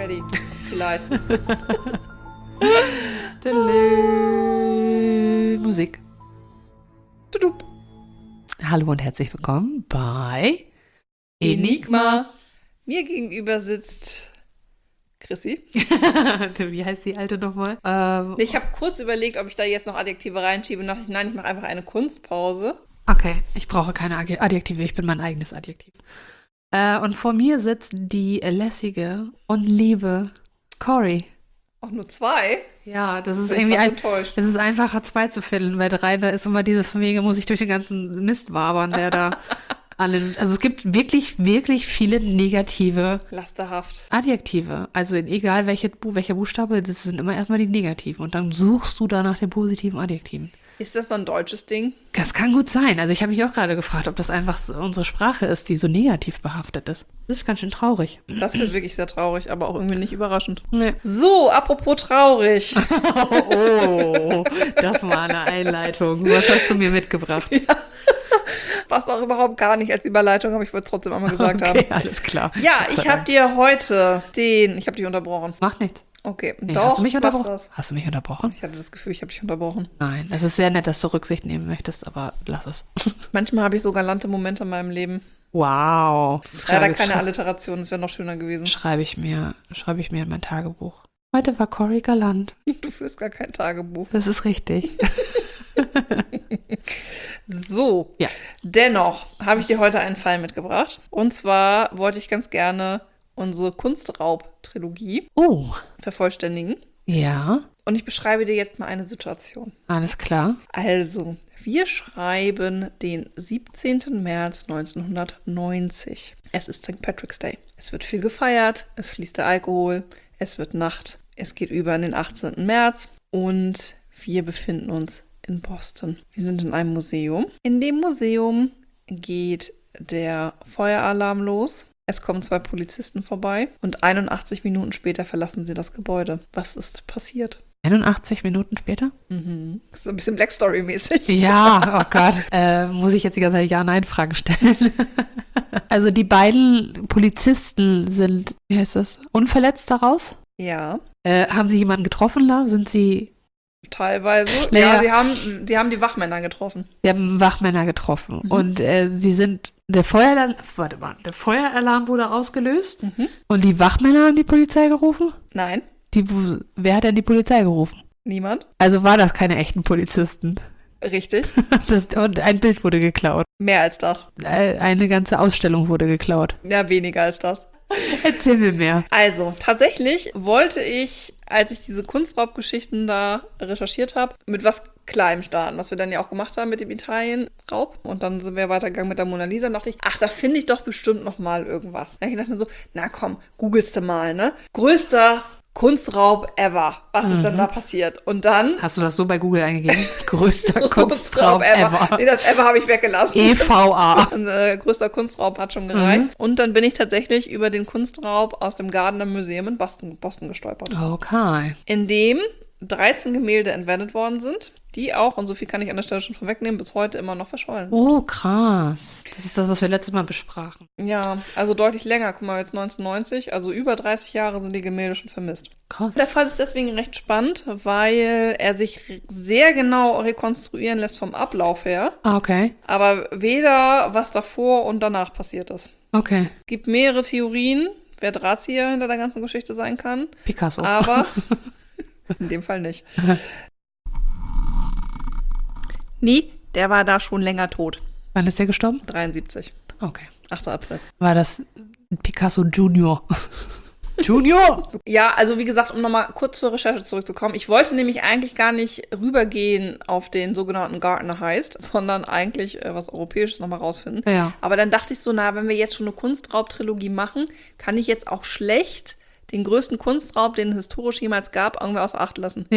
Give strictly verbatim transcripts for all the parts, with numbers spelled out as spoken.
ready. Vielleicht. Musik. Tudu. Hallo und herzlich willkommen bei Enigma. Mir gegenüber sitzt Chrissy. Wie heißt die alte nochmal? Ähm, Ich habe kurz überlegt, ob ich da jetzt noch Adjektive reinschiebe und dachte ich, nein, ich mache einfach eine Kunstpause. okay, ich brauche keine Adje- Adjektive, ich bin mein eigenes Adjektiv. Äh, und vor mir sitzt die lässige und liebe Cory. Auch nur zwei? Ja, das ist Bin ich irgendwie fast ein, enttäuscht. es ist einfacher, zwei zu finden. Bei drei, da ist immer dieses von wegen, muss ich durch den ganzen Mist wabern, der da an den, also es gibt wirklich, wirklich viele negative Lasterhaft. Adjektive. Also in egal welche, Bu- welcher Buchstabe, das sind immer erstmal die negativen. Und dann suchst du da nach den positiven Adjektiven. Ist das so ein deutsches Ding? Das kann gut sein. Also ich habe mich auch gerade gefragt, ob das einfach so unsere Sprache ist, die so negativ behaftet ist. Das ist ganz schön traurig. Das wird wirklich sehr traurig, aber auch irgendwie nicht überraschend. Nee. So, apropos traurig. Oh, das war eine Einleitung. Was hast du mir mitgebracht? Passt auch überhaupt gar nicht als Überleitung, aber ich wollte es trotzdem einmal gesagt Okay, haben. alles klar. Ja, Gott sei ich habe Dank. dir heute den... Ich habe dich unterbrochen. Macht nichts. Okay, Nee, doch, hast du mich es macht unterbrochen? was. Hast du mich unterbrochen? Ich hatte das Gefühl, ich habe dich unterbrochen. Nein, es ist sehr nett, dass du Rücksicht nehmen möchtest, aber lass es. Manchmal habe ich so galante Momente in meinem Leben. Wow. Das Leider schreibe ich- keine Alliteration, das wäre noch schöner gewesen. Schreibe ich mir, schreibe ich mir in mein Tagebuch. Heute war Cory galant. Du führst gar kein Tagebuch. Das ist richtig. So, Ja. dennoch habe ich dir heute einen Fall mitgebracht. Und zwar wollte ich ganz gerne unsere Kunstraub-Trilogie Oh, vervollständigen. ja, Und ich beschreibe dir jetzt mal eine Situation. alles klar. Also, wir schreiben den siebzehnten März neunzehnhundertneunzig. Es ist Sankt Patrick's Day. Es wird viel gefeiert, es fließt der Alkohol, es wird Nacht. Es geht über in den achtzehnten März und wir befinden uns in Boston. Wir sind in einem Museum. In dem Museum geht der Feueralarm los. Es kommen zwei Polizisten vorbei und einundachtzig Minuten später verlassen sie das Gebäude. Was ist passiert? einundachtzig Minuten später? Mhm. So ein bisschen Black Story-mäßig. Ja, oh Gott. Äh, muss ich jetzt die ganze Zeit Ja-Nein-Fragen stellen? Also die beiden Polizisten sind, wie heißt das, unverletzt daraus? Ja, Äh, haben sie jemanden getroffen da? Sind sie, teilweise. Naja. Ja, sie haben, sie haben die Wachmänner getroffen. sie haben Wachmänner getroffen Mhm. und äh, sie sind, der Feueralarm, warte mal, der Feueralarm wurde ausgelöst Mhm. und die Wachmänner haben die Polizei gerufen? Nein, Die, wer hat denn die Polizei gerufen? niemand. Also war das keine echten Polizisten. Richtig. Das, und ein Bild wurde geklaut. Mehr als das. Äh, Eine ganze Ausstellung wurde geklaut. Ja, weniger als das. Erzähl mir mehr. Also, tatsächlich wollte ich, als ich diese Kunstraubgeschichten da recherchiert habe, mit was Kleinem starten, was wir dann ja auch gemacht haben mit dem Italienraub. Und dann sind wir weitergegangen mit der Mona Lisa. Und dachte ich, ach, da finde ich doch bestimmt noch mal irgendwas. Da hab ich dachte mir so, na komm, googelst du mal, ne? Größter Kunstraub ever. Was ist denn da passiert? Und dann... Hast du das so bei Google eingegeben? Größter Kunstraub ever. Nee, das ever habe ich weggelassen. E V A. Und, äh, größter Kunstraub hat schon gereicht. Und dann bin ich tatsächlich über den Kunstraub aus dem Gardner Museum in Boston, Boston gestolpert. Okay. In dem dreizehn Gemälde entwendet worden sind, die auch, und so viel kann ich an der Stelle schon vorwegnehmen, bis heute immer noch verschollen. Oh, krass. Das ist das, was wir letztes Mal besprachen. Ja, also deutlich länger. Guck mal, jetzt neunzehnhundertneunzig, also über dreißig Jahre sind die Gemälde schon vermisst. Krass. Der Fall ist deswegen recht spannend, weil er sich sehr genau rekonstruieren lässt vom Ablauf her, Ah, okay. aber weder was davor und danach passiert ist. Okay. Es gibt mehrere Theorien, wer Drahtzieher hinter der ganzen Geschichte sein kann, Picasso. aber in dem Fall nicht. Nee, der war da schon länger tot. Wann ist der gestorben? dreiundsiebzig, Okay. achter April. War das Picasso Junior? Junior? Ja, also wie gesagt, um nochmal kurz zur Recherche zurückzukommen. Ich wollte nämlich eigentlich gar nicht rübergehen auf den sogenannten Gardner Heist, sondern eigentlich äh, was Europäisches nochmal rausfinden. Ja. Aber dann dachte ich so, na, wenn wir jetzt schon eine Kunstraub-Trilogie machen, kann ich jetzt auch schlecht den größten Kunstraub, den es historisch jemals gab, irgendwie außer Acht lassen. Ja.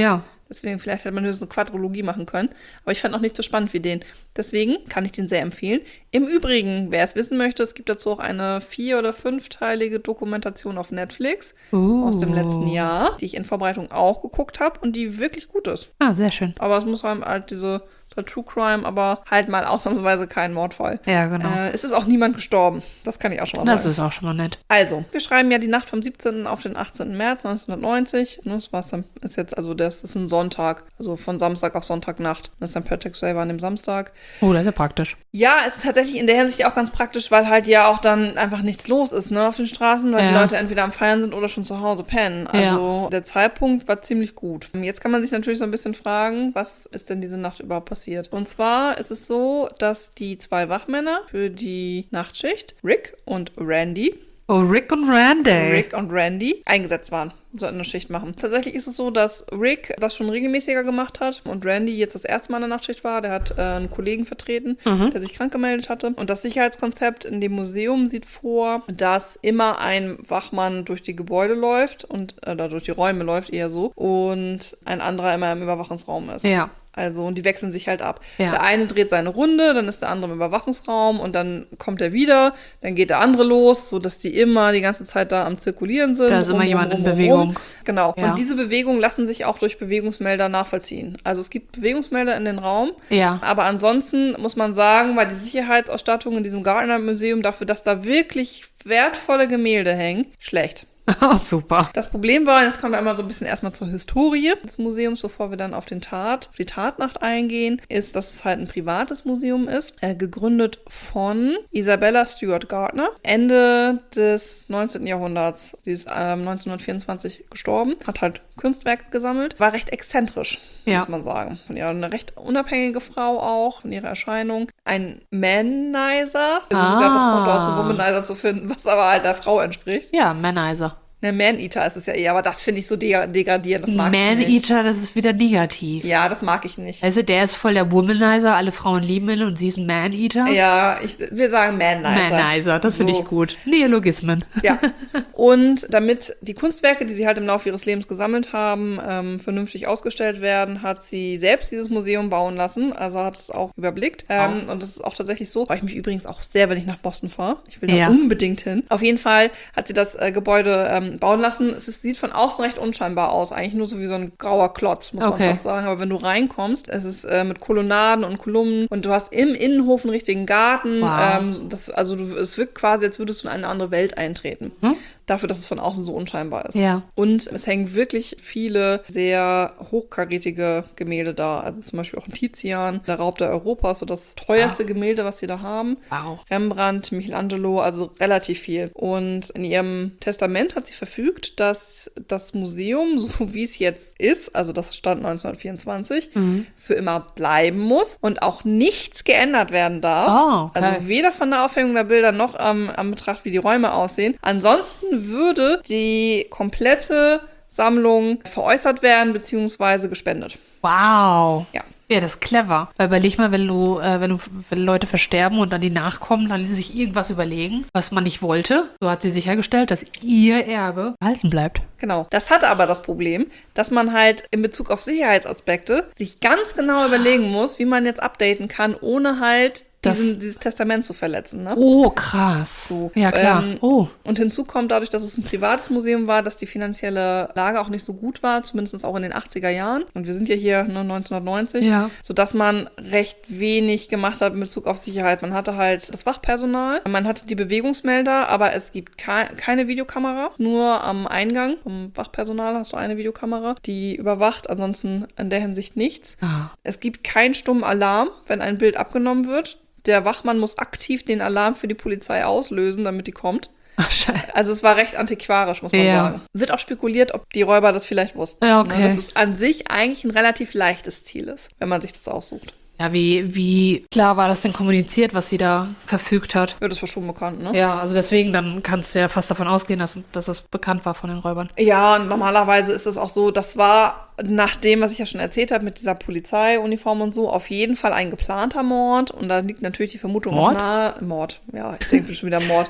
Deswegen vielleicht hätte man höchstens eine Quadrologie machen können. Aber ich fand auch nicht so spannend wie den. Deswegen kann ich den sehr empfehlen. Im Übrigen, wer es wissen möchte, es gibt dazu auch eine vier- oder fünfteilige Dokumentation auf Netflix Uh. aus dem letzten Jahr, die ich in Vorbereitung auch geguckt habe und die wirklich gut ist. Ah, sehr schön. Aber es muss halt diese True Crime, aber halt mal ausnahmsweise kein Mordfall. Ja, genau. Äh, es ist auch niemand gestorben. Das kann ich auch schon mal Das sagen. ist auch schon mal nett. Also, wir schreiben ja die Nacht vom siebzehnten auf den achtzehnten März neunzehnhundertneunzig. Ne, das war's dann, ist jetzt, also das ist ein Sonntag, also von Samstag auf Sonntagnacht. Das Sankt Patrick's Day war an dem Samstag. Oh, das ist ja praktisch. Ja, es ist tatsächlich in der Hinsicht auch ganz praktisch, weil halt ja auch dann einfach nichts los ist, ne, auf den Straßen, weil Ja. die Leute entweder am Feiern sind oder schon zu Hause pennen. Also Ja. der Zeitpunkt war ziemlich gut. Jetzt kann man sich natürlich so ein bisschen fragen, was ist denn diese Nacht überhaupt passiert? Und zwar ist es so, dass die zwei Wachmänner für die Nachtschicht, Rick und Randy, Oh, Rick und Randy. Rick und Randy eingesetzt waren, sollten eine Schicht machen. Tatsächlich ist es so, dass Rick das schon regelmäßiger gemacht hat und Randy jetzt das erste Mal in der Nachtschicht war. Der hat äh, einen Kollegen vertreten, Mhm. der sich krank gemeldet hatte. Und das Sicherheitskonzept in dem Museum sieht vor, dass immer ein Wachmann durch die Gebäude läuft und äh, oder durch die Räume läuft, eher so, und ein anderer immer im Überwachungsraum ist. Ja. Also, und die wechseln sich halt ab. Ja. Der eine dreht seine Runde, dann ist der andere im Überwachungsraum und dann kommt er wieder, dann geht der andere los, sodass die immer die ganze Zeit da am Zirkulieren sind. Da ist immer rum, jemand rum, in rum, Bewegung. rum. Genau. Ja. Und diese Bewegungen lassen sich auch durch Bewegungsmelder nachvollziehen. Also es gibt Bewegungsmelder in den Raum, Ja. aber ansonsten muss man sagen, war die Sicherheitsausstattung in diesem Gardner-Museum dafür, dass da wirklich wertvolle Gemälde hängen, schlecht. Oh, super. Das Problem war, jetzt kommen wir einmal so ein bisschen erstmal zur Historie des Museums, bevor wir dann auf den Tat, auf die Tatnacht eingehen, ist, dass es halt ein privates Museum ist, äh, gegründet von Isabella Stewart Gardner, Ende des neunzehnten Jahrhunderts. Sie ist ähm, neunzehnhundertvierundzwanzig gestorben, hat halt Kunstwerke gesammelt, war recht exzentrisch, Ja. muss man sagen. Von ihr eine recht unabhängige Frau auch, von ihrer Erscheinung. Ein Manizer, also Ah. ich glaube, das kommt auch zu Womanizer zu finden, was aber halt der Frau entspricht. Ja, Manizer. Ne, Man-Eater ist es ja eher, aber das finde ich so de degradierend, das mag ich nicht. Man-Eater, das ist wieder negativ. Ja, das mag ich nicht. Also der ist voll der Womanizer, alle Frauen lieben ihn und sie ist ein Man-Eater. Ja, ich, wir sagen Man-Nizer. Manizer, das finde So. ich gut. Neologismen. Ja. Und damit die Kunstwerke, die sie halt im Laufe ihres Lebens gesammelt haben, ähm, vernünftig ausgestellt werden, hat sie selbst dieses Museum bauen lassen. Also hat es auch überblickt. Ähm, Und das ist auch tatsächlich so. Freue ich mich übrigens auch sehr, wenn ich nach Boston fahre. Ich will da Ja. unbedingt hin. Auf jeden Fall hat sie das äh, Gebäude ähm, bauen lassen. Es ist, sieht von außen recht unscheinbar aus. Eigentlich nur so wie so ein grauer Klotz, muss Okay. man fast sagen. Aber wenn du reinkommst, es ist äh, mit Kolonnaden und Kolumnen und du hast im Innenhof einen richtigen Garten. Wow. Ähm, das, also du, es wirkt quasi, als würdest du in eine andere Welt eintreten. Hm? Dafür, dass es von außen so unscheinbar ist. Ja. Und es hängen wirklich viele sehr hochkarätige Gemälde da. Also zum Beispiel auch ein Tizian, der Raub der Europas, so das teuerste Gemälde, was sie da haben. Wow. Rembrandt, Michelangelo, also relativ viel. Und in ihrem Testament hat sie verfügt, dass das Museum, so wie es jetzt ist, also das stand neunzehnhundertvierundzwanzig, Mhm. für immer bleiben muss und auch nichts geändert werden darf. Oh, okay. Also weder von der Aufhängung der Bilder noch am, am Betracht, wie die Räume aussehen. Ansonsten würde die komplette Sammlung veräußert werden bzw. gespendet. Wow. Ja. Ja, das ist clever. Weil überleg mal, wenn du, äh, wenn du, wenn Leute versterben und dann die nachkommen, dann sich irgendwas überlegen, was man nicht wollte. So hat sie sichergestellt, dass ihr Erbe erhalten bleibt. Genau. Das hat aber das Problem, dass man halt in Bezug auf Sicherheitsaspekte sich ganz genau überlegen muss, wie man jetzt updaten kann, ohne halt Das- diesen, dieses Testament zu verletzen. Ne? Oh, krass. So, Ja, klar. ähm, oh. Und hinzu kommt dadurch, dass es ein privates Museum war, dass die finanzielle Lage auch nicht so gut war, zumindest auch in den achtziger Jahren. Und wir sind ja hier ne, neunzehnhundertneunzig, Ja. sodass man recht wenig gemacht hat in Bezug auf Sicherheit. Man hatte halt das Wachpersonal, man hatte die Bewegungsmelder, aber es gibt kei keine Videokamera. Nur am Eingang vom Wachpersonal hast du eine Videokamera, die überwacht, ansonsten in der Hinsicht nichts. Ah. Es gibt keinen stummen Alarm, wenn ein Bild abgenommen wird. Der Wachmann muss aktiv den Alarm für die Polizei auslösen, damit die kommt. Ach, scheiße. Also es war recht antiquarisch, muss man Ja. sagen. Wird auch spekuliert, ob die Räuber das vielleicht wussten. Ja, okay. Ne, dass es an sich eigentlich ein relativ leichtes Ziel ist, wenn man sich das aussucht. Ja, wie, wie klar war das denn kommuniziert, was sie da verfügt hat? Ja, das war schon bekannt, ne? Ja, also deswegen, dann kannst du ja fast davon ausgehen, dass, dass es bekannt war von den Räubern. Ja, und normalerweise ist es auch so, das war nach dem, was ich ja schon erzählt habe mit dieser Polizeiuniform und so, auf jeden Fall ein geplanter Mord. Und da liegt natürlich die Vermutung Mord? auch nahe. Mord, ja, ich denke schon wieder Mord.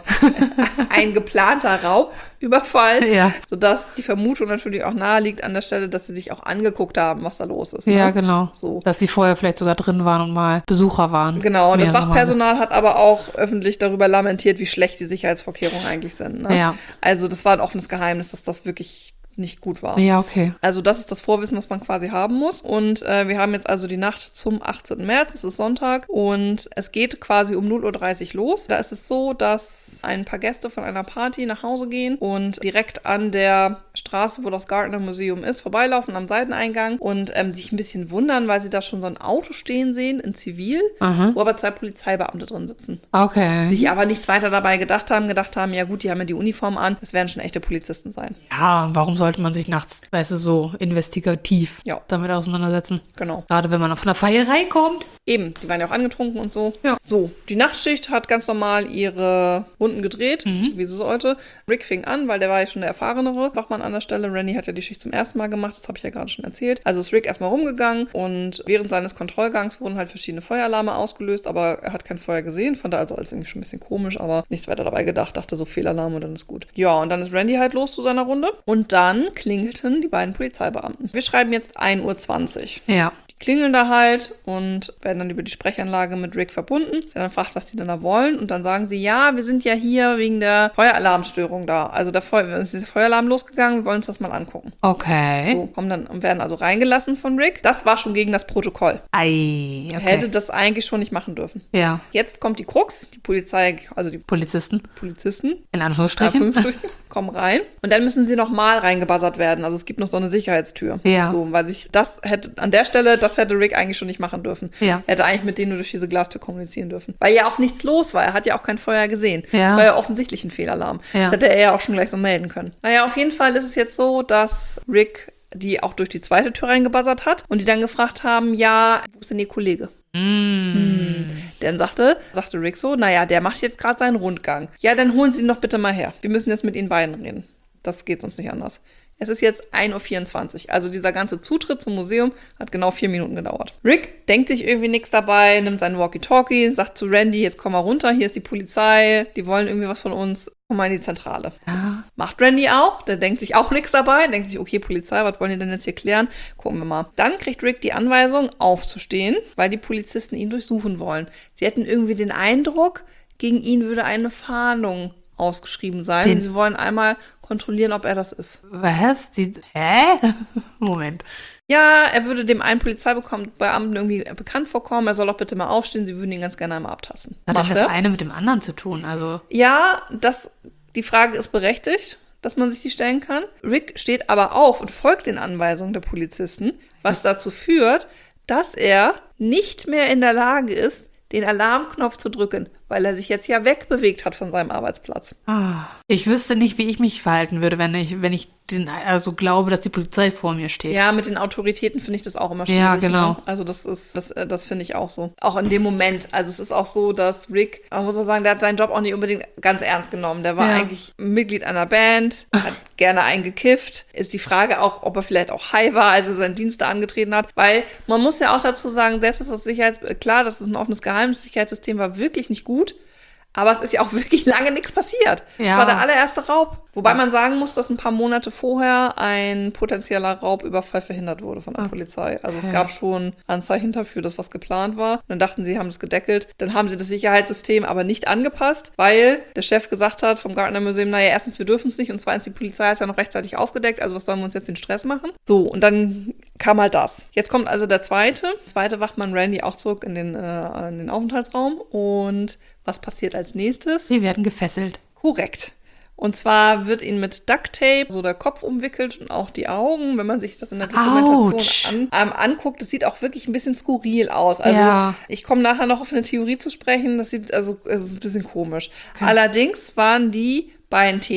Ein geplanter Raubüberfall, Ja. sodass die Vermutung natürlich auch nahe liegt an der Stelle, dass sie sich auch angeguckt haben, was da los ist. Ne? Ja, genau. So. Dass sie vorher vielleicht sogar drin waren und mal Besucher waren. Genau, und das Mehrere Male. Wachpersonal hat aber auch öffentlich darüber lamentiert, wie schlecht die Sicherheitsvorkehrungen eigentlich sind. Ne? Ja. Also das war ein offenes Geheimnis, dass das wirklich nicht gut war. Ja, okay. Also das ist das Vorwissen, was man quasi haben muss. Und äh, wir haben jetzt also die Nacht zum achtzehnten März, es ist Sonntag, und es geht quasi um null Uhr dreißig los. Da ist es so, dass ein paar Gäste von einer Party nach Hause gehen und direkt an der Straße, wo das Gardner Museum ist, vorbeilaufen am Seiteneingang und ähm, sich ein bisschen wundern, weil sie da schon so ein Auto stehen sehen in Zivil, Aha. wo aber zwei Polizeibeamte drin sitzen. Okay. Sich aber nichts weiter dabei gedacht haben, gedacht haben, ja gut, die haben ja die Uniform an, das werden schon echte Polizisten sein. Ja, und warum sollte man sich nachts, weißt du, so investigativ Ja. damit auseinandersetzen? Genau. Gerade wenn man von der Feierei kommt. Eben, die waren ja auch angetrunken und so. Ja. So, die Nachtschicht hat ganz normal ihre Runden gedreht, wie sie sollte. Rick fing an, weil der war ja schon der erfahrenere Wachmann an der Stelle. Randy hat ja die Schicht zum ersten Mal gemacht, das habe ich ja gerade schon erzählt. Also ist Rick erstmal rumgegangen und während seines Kontrollgangs wurden halt verschiedene Feueralarme ausgelöst, aber er hat kein Feuer gesehen, fand er also als irgendwie schon ein bisschen komisch, aber nichts weiter dabei gedacht, dachte so Fehlalarm und dann ist gut. Ja, und dann ist Randy halt los zu seiner Runde und dann klingelten die beiden Polizeibeamten. Wir schreiben jetzt ein Uhr zwanzig. Ja. Klingeln da halt und werden dann über die Sprechanlage mit Rick verbunden. Der dann fragt, was die denn da wollen. Und dann sagen sie, ja, wir sind ja hier wegen der Feueralarmstörung da. Also der Feu- ist der Feueralarm losgegangen, wir wollen uns das mal angucken. Okay. So, kommen dann und werden also reingelassen von Rick. Das war schon gegen das Protokoll. Ei, okay. Hätte das eigentlich schon nicht machen dürfen. Ja. Jetzt kommt die Krux, die Polizei, also die Polizisten, Polizisten, in Anführungsstrichen. Anführungsstrichen, kommen rein. Und dann müssen sie nochmal reingebuzzert werden. Also es gibt noch so eine Sicherheitstür. Ja. So, weil sich das hätte, an der Stelle, das hätte Rick eigentlich schon nicht machen dürfen. Ja. Er hätte eigentlich mit denen nur durch diese Glastür kommunizieren dürfen. Weil ja auch nichts los war. Er hat ja auch kein Feuer gesehen. Ja. Das war ja offensichtlich ein Fehlalarm. Ja. Das hätte er ja auch schon gleich so melden können. Naja, auf jeden Fall ist es jetzt so, dass Rick die auch durch die zweite Tür reingebuzzert hat und die dann gefragt haben, ja, wo ist denn ihr Kollege? Mm. Hm. Dann sagte, sagte Rick so, naja, der macht jetzt gerade seinen Rundgang. Ja, dann holen Sie ihn doch bitte mal her. Wir müssen jetzt mit Ihnen beiden reden. Das geht sonst nicht anders. Es ist jetzt ein Uhr vierundzwanzig. Also dieser ganze Zutritt zum Museum hat genau vier Minuten gedauert. Rick denkt sich irgendwie nichts dabei, nimmt seinen Walkie-Talkie, sagt zu Randy, jetzt komm mal runter, hier ist die Polizei, die wollen irgendwie was von uns. Komm mal in die Zentrale. Ja. Macht Randy auch, der denkt sich auch nichts dabei, denkt sich, okay, Polizei, was wollen die denn jetzt hier klären? Gucken wir mal. Dann kriegt Rick die Anweisung, aufzustehen, weil die Polizisten ihn durchsuchen wollen. Sie hätten irgendwie den Eindruck, gegen ihn würde eine Fahndung ausgeschrieben sein. Den- Und sie wollen einmal kontrollieren, ob er das ist. Was? Die, hä? Moment. Ja, er würde dem einen Polizeibeamten irgendwie bekannt vorkommen. Er soll doch bitte mal aufstehen. Sie würden ihn ganz gerne einmal abtasten. Was hat denn Macht das er? eine mit dem anderen zu tun? Also, Ja, das, die Frage ist berechtigt, dass man sich die stellen kann. Rick steht aber auf und folgt den Anweisungen der Polizisten, was dazu führt, dass er nicht mehr in der Lage ist, den Alarmknopf zu drücken, weil er sich jetzt ja wegbewegt hat von seinem Arbeitsplatz. ah, ich wüsste nicht, wie ich mich verhalten würde, wenn ich, wenn ich den, also glaube, dass die Polizei vor mir steht. Ja, mit den Autoritäten finde ich das auch immer schwierig. Ja, genau. Ne? Also das ist, das, äh, das finde ich auch so. Auch in dem Moment. Also es ist auch so, dass Rick, man muss auch sagen, der hat seinen Job auch nicht unbedingt ganz ernst genommen. Der war Ja. eigentlich Mitglied einer Band, hat gerne eingekifft. Ist die Frage auch, ob er vielleicht auch high war, als er seinen Dienst da angetreten hat. Weil man muss ja auch dazu sagen, selbst ist das Sicherheits... Klar, das ist ein offenes Geheimnis. Das Sicherheitssystem war wirklich nicht gut. Aber es ist ja auch wirklich lange nichts passiert. Das Ja. war der allererste Raub. Wobei man sagen muss, dass ein paar Monate vorher ein potenzieller Raubüberfall verhindert wurde von der Ah, Polizei. Also okay. es gab schon Anzeichen dafür, dass was geplant war. Und dann dachten sie, haben es gedeckelt. Dann haben sie das Sicherheitssystem aber nicht angepasst, weil der Chef gesagt hat vom Gardner Museum, naja, erstens, wir dürfen es nicht und zweitens, die Polizei hat es ja noch rechtzeitig aufgedeckt. Also was sollen wir uns jetzt den Stress machen? So, und dann kam halt das. Jetzt kommt also der zweite. Zweite Wachmann Randy auch zurück in den, äh, in den Aufenthaltsraum. Und was passiert als nächstes? Sie werden gefesselt. Korrekt. Und zwar wird ihnen mit Ducktape so der Kopf umwickelt und auch die Augen, wenn man sich das in der Dokumentation an, ähm, anguckt. Das sieht auch wirklich ein bisschen skurril aus. Also Ja. ich komme nachher noch auf eine Theorie zu sprechen. Das sieht also es ist ein bisschen komisch. Okay. Allerdings waren die beiden Täter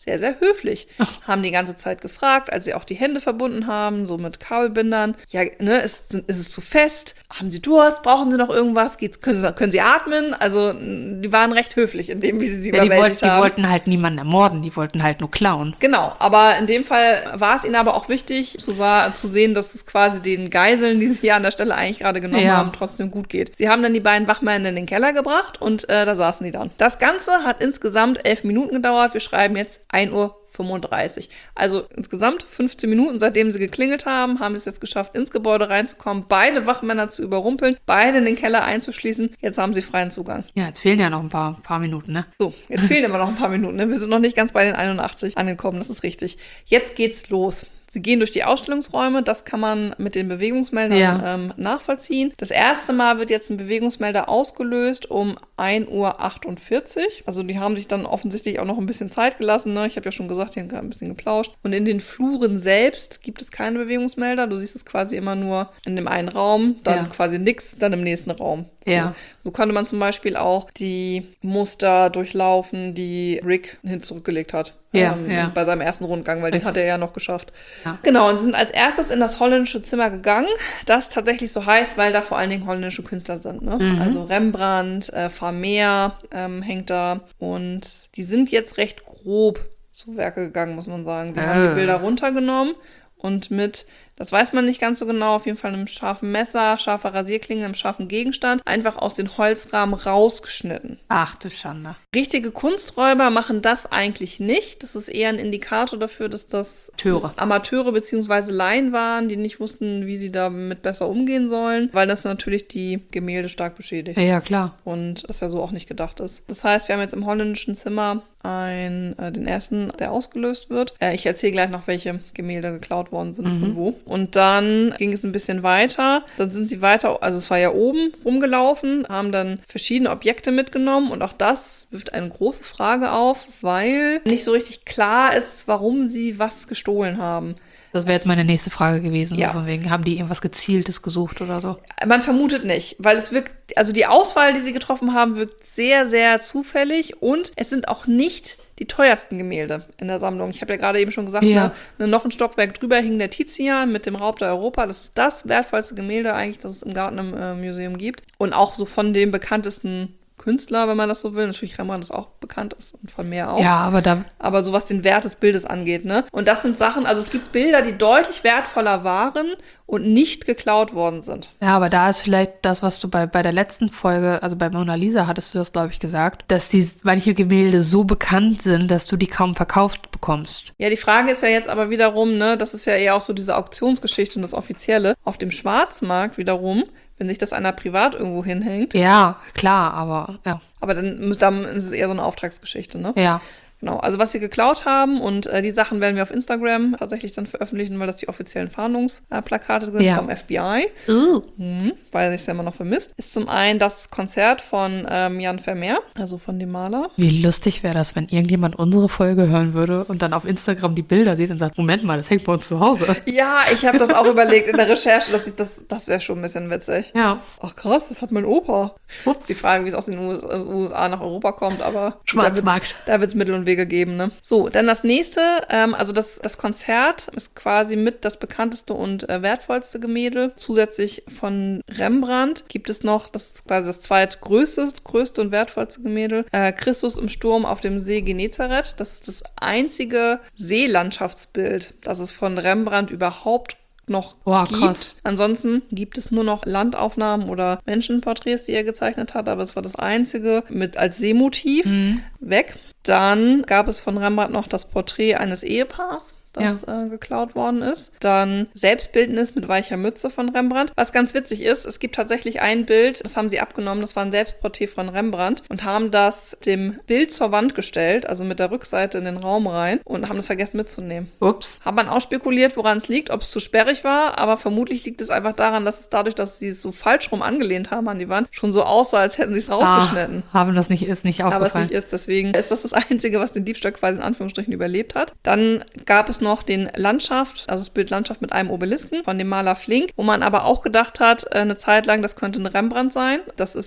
sehr, sehr höflich. Haben die ganze Zeit gefragt, als sie auch die Hände verbunden haben, so mit Kabelbindern. Ja, ne, ist, ist es zu fest? Haben sie Durst? Brauchen sie noch irgendwas? Geht's, können, sie, können sie atmen? Also, die waren recht höflich in dem, wie sie sie ja, überwältigt die, wollt, haben. Die wollten halt niemanden ermorden, die wollten halt nur klauen. Genau, aber in dem Fall war es ihnen aber auch wichtig, zu, sa- zu sehen, dass es quasi den Geiseln, die sie hier an der Stelle eigentlich gerade genommen Ja. haben, trotzdem gut geht. Sie haben dann die beiden Wachmänner in den Keller gebracht und äh, da saßen die dann. Das Ganze hat insgesamt elf Minuten gedauert. Wir schreiben jetzt ein Uhr fünfunddreißig. Also insgesamt fünfzehn Minuten, seitdem sie geklingelt haben, haben sie es jetzt geschafft, ins Gebäude reinzukommen, beide Wachmänner zu überrumpeln, beide in den Keller einzuschließen. Jetzt haben sie freien Zugang. Ja, jetzt fehlen ja noch ein paar, paar Minuten, ne? So, jetzt fehlen immer noch ein paar Minuten. Ne? Wir sind noch nicht ganz bei den einundachtzig angekommen, das ist richtig. Jetzt geht's los. Sie gehen durch die Ausstellungsräume, das kann man mit den Bewegungsmeldern Ja. ähm, nachvollziehen. Das erste Mal wird jetzt ein Bewegungsmelder ausgelöst um ein Uhr achtundvierzig. Also die haben sich dann offensichtlich auch noch ein bisschen Zeit gelassen. Ne? Ich habe ja schon gesagt, die haben gerade ein bisschen geplauscht. Und in den Fluren selbst gibt es keine Bewegungsmelder. Du siehst es quasi immer nur in dem einen Raum, dann Ja. quasi nix, dann im nächsten Raum. So. Ja. So konnte man zum Beispiel auch die Muster durchlaufen, die Rick hin zurückgelegt hat. Ja, ähm, ja. Bei seinem ersten Rundgang, weil den hat er ja noch geschafft. Ja. Genau, und sie sind als erstes in das holländische Zimmer gegangen, das tatsächlich so heißt, weil da vor allen Dingen holländische Künstler sind. Ne? Mhm. Also Rembrandt, äh, Vermeer ähm, hängt da und die sind jetzt recht grob zu Werke gegangen, muss man sagen. Die Äh. haben die Bilder runtergenommen und mit, das weiß man nicht ganz so genau, auf jeden Fall einem scharfen Messer, scharfer Rasierklinge, einem scharfen Gegenstand, einfach aus den Holzrahmen rausgeschnitten. Ach du Schande. Richtige Kunsträuber machen das eigentlich nicht. Das ist eher ein Indikator dafür, dass das Amateure. Amateure bzw. Laien waren, die nicht wussten, wie sie damit besser umgehen sollen, weil das natürlich die Gemälde stark beschädigt. Ja, ja, klar. Und das ja so auch nicht gedacht ist. Das heißt, wir haben jetzt im holländischen Zimmer ein, äh, den ersten, der ausgelöst wird. Äh, ich erzähle gleich noch, welche Gemälde geklaut worden sind Mhm. und wo. Und dann ging es ein bisschen weiter. Dann sind sie weiter, also es war ja oben rumgelaufen, haben dann verschiedene Objekte mitgenommen und auch das wirft eine große Frage auf, weil nicht so richtig klar ist, warum sie was gestohlen haben. Das wäre jetzt meine nächste Frage gewesen. Ja. So von wegen, haben die irgendwas Gezieltes gesucht oder so? Man vermutet nicht, weil es wirkt, also die Auswahl, die sie getroffen haben, wirkt sehr, sehr zufällig und es sind auch nicht die teuersten Gemälde in der Sammlung. Ich habe ja gerade eben schon gesagt, Ja. ne, ne, noch ein Stockwerk drüber hing der Tizian mit dem Raub der Europa. Das ist das wertvollste Gemälde eigentlich, das es im Gardner äh, Museum gibt. Und auch so von dem bekanntesten Künstler, wenn man das so will. Natürlich Rembrandt ist auch bekannt ist und von mehr auch. Ja, aber da, Aber so was den Wert des Bildes angeht, ne? Und das sind Sachen, also es gibt Bilder, die deutlich wertvoller waren und nicht geklaut worden sind. ja, aber da ist vielleicht das, was du bei, bei der letzten Folge, also bei Mona Lisa hattest du das, glaube ich, gesagt, dass die manche Gemälde so bekannt sind, dass du die kaum verkauft bekommst. Ja, die Frage ist ja jetzt aber wiederum, ne, das ist ja eher auch so diese Auktionsgeschichte und das Offizielle. Auf dem Schwarzmarkt wiederum, wenn sich das einer privat irgendwo hinhängt, Ja, klar, aber ja. aber dann, muss- dann ist es eher so eine Auftragsgeschichte, ne? Ja. Genau, also was sie geklaut haben und äh, die Sachen werden wir auf Instagram tatsächlich dann veröffentlichen, weil das die offiziellen Fahndungsplakate sind Ja. vom F B I. Uh. Mhm, weil er sich ja immer noch vermisst, ist zum einen das Konzert von ähm, Jan Vermeer, also von dem Maler. Wie lustig wäre das, wenn irgendjemand unsere Folge hören würde und dann auf Instagram die Bilder sieht und sagt, Moment mal, das hängt bei uns zu Hause. Ja, ich habe das auch überlegt in der Recherche, dass ich das, das wäre schon ein bisschen witzig. Ja. Ach krass, das hat mein Opa. Ups. Die Frage, wie es aus den U S U S A nach Europa kommt, aber Schwarzmarkt. Da wird es Mittel und Wege geben, ne? So, dann das nächste, ähm, also das, das Konzert ist quasi mit das bekannteste und äh, wertvollste Gemälde. Zusätzlich von Rembrandt gibt es noch, das ist quasi das zweitgrößte größte und wertvollste Gemälde, äh, Christus im Sturm auf dem See Genezareth. Das ist das einzige Seelandschaftsbild, das es von Rembrandt überhaupt noch Boah, gibt. krass. Ansonsten gibt es nur noch Landaufnahmen oder Menschenporträts, die er gezeichnet hat, aber es war das einzige mit als Seemotiv weg. Dann gab es von Rembrandt noch das Porträt eines Ehepaars, das äh, geklaut worden ist. Dann Selbstbildnis mit weicher Mütze von Rembrandt. Was ganz witzig ist, es gibt tatsächlich ein Bild, das haben sie abgenommen, das war ein Selbstporträt von Rembrandt und haben das dem Bild zur Wand gestellt, also mit der Rückseite in den Raum rein und haben das vergessen mitzunehmen. Ups. Hat man auch spekuliert, woran es liegt, ob es zu sperrig war, aber vermutlich liegt es einfach daran, dass es dadurch, dass sie es so falsch rum angelehnt haben an die Wand, schon so aussah, als hätten sie es rausgeschnitten. Ah, haben das nicht, ist nicht Aber es aufgefallen. nicht ist, deswegen ist das das Einzige, was den Diebstahl quasi in Anführungsstrichen überlebt hat. Dann gab es noch den Landschaft, also das Bild Landschaft mit einem Obelisken von dem Maler Flink, wo man aber auch gedacht hat, äh, eine Zeit lang, das könnte ein Rembrandt sein. Das ist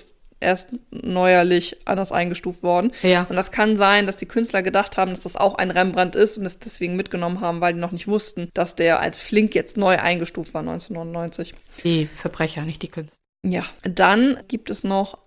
erst neuerlich anders eingestuft worden. Ja. Und das kann sein, dass die Künstler gedacht haben, dass das auch ein Rembrandt ist und es deswegen mitgenommen haben, weil die noch nicht wussten, dass der als Flink jetzt neu eingestuft war neunzehnhundertneunundneunzig. Die Verbrecher, nicht die Künstler. Ja, dann gibt es noch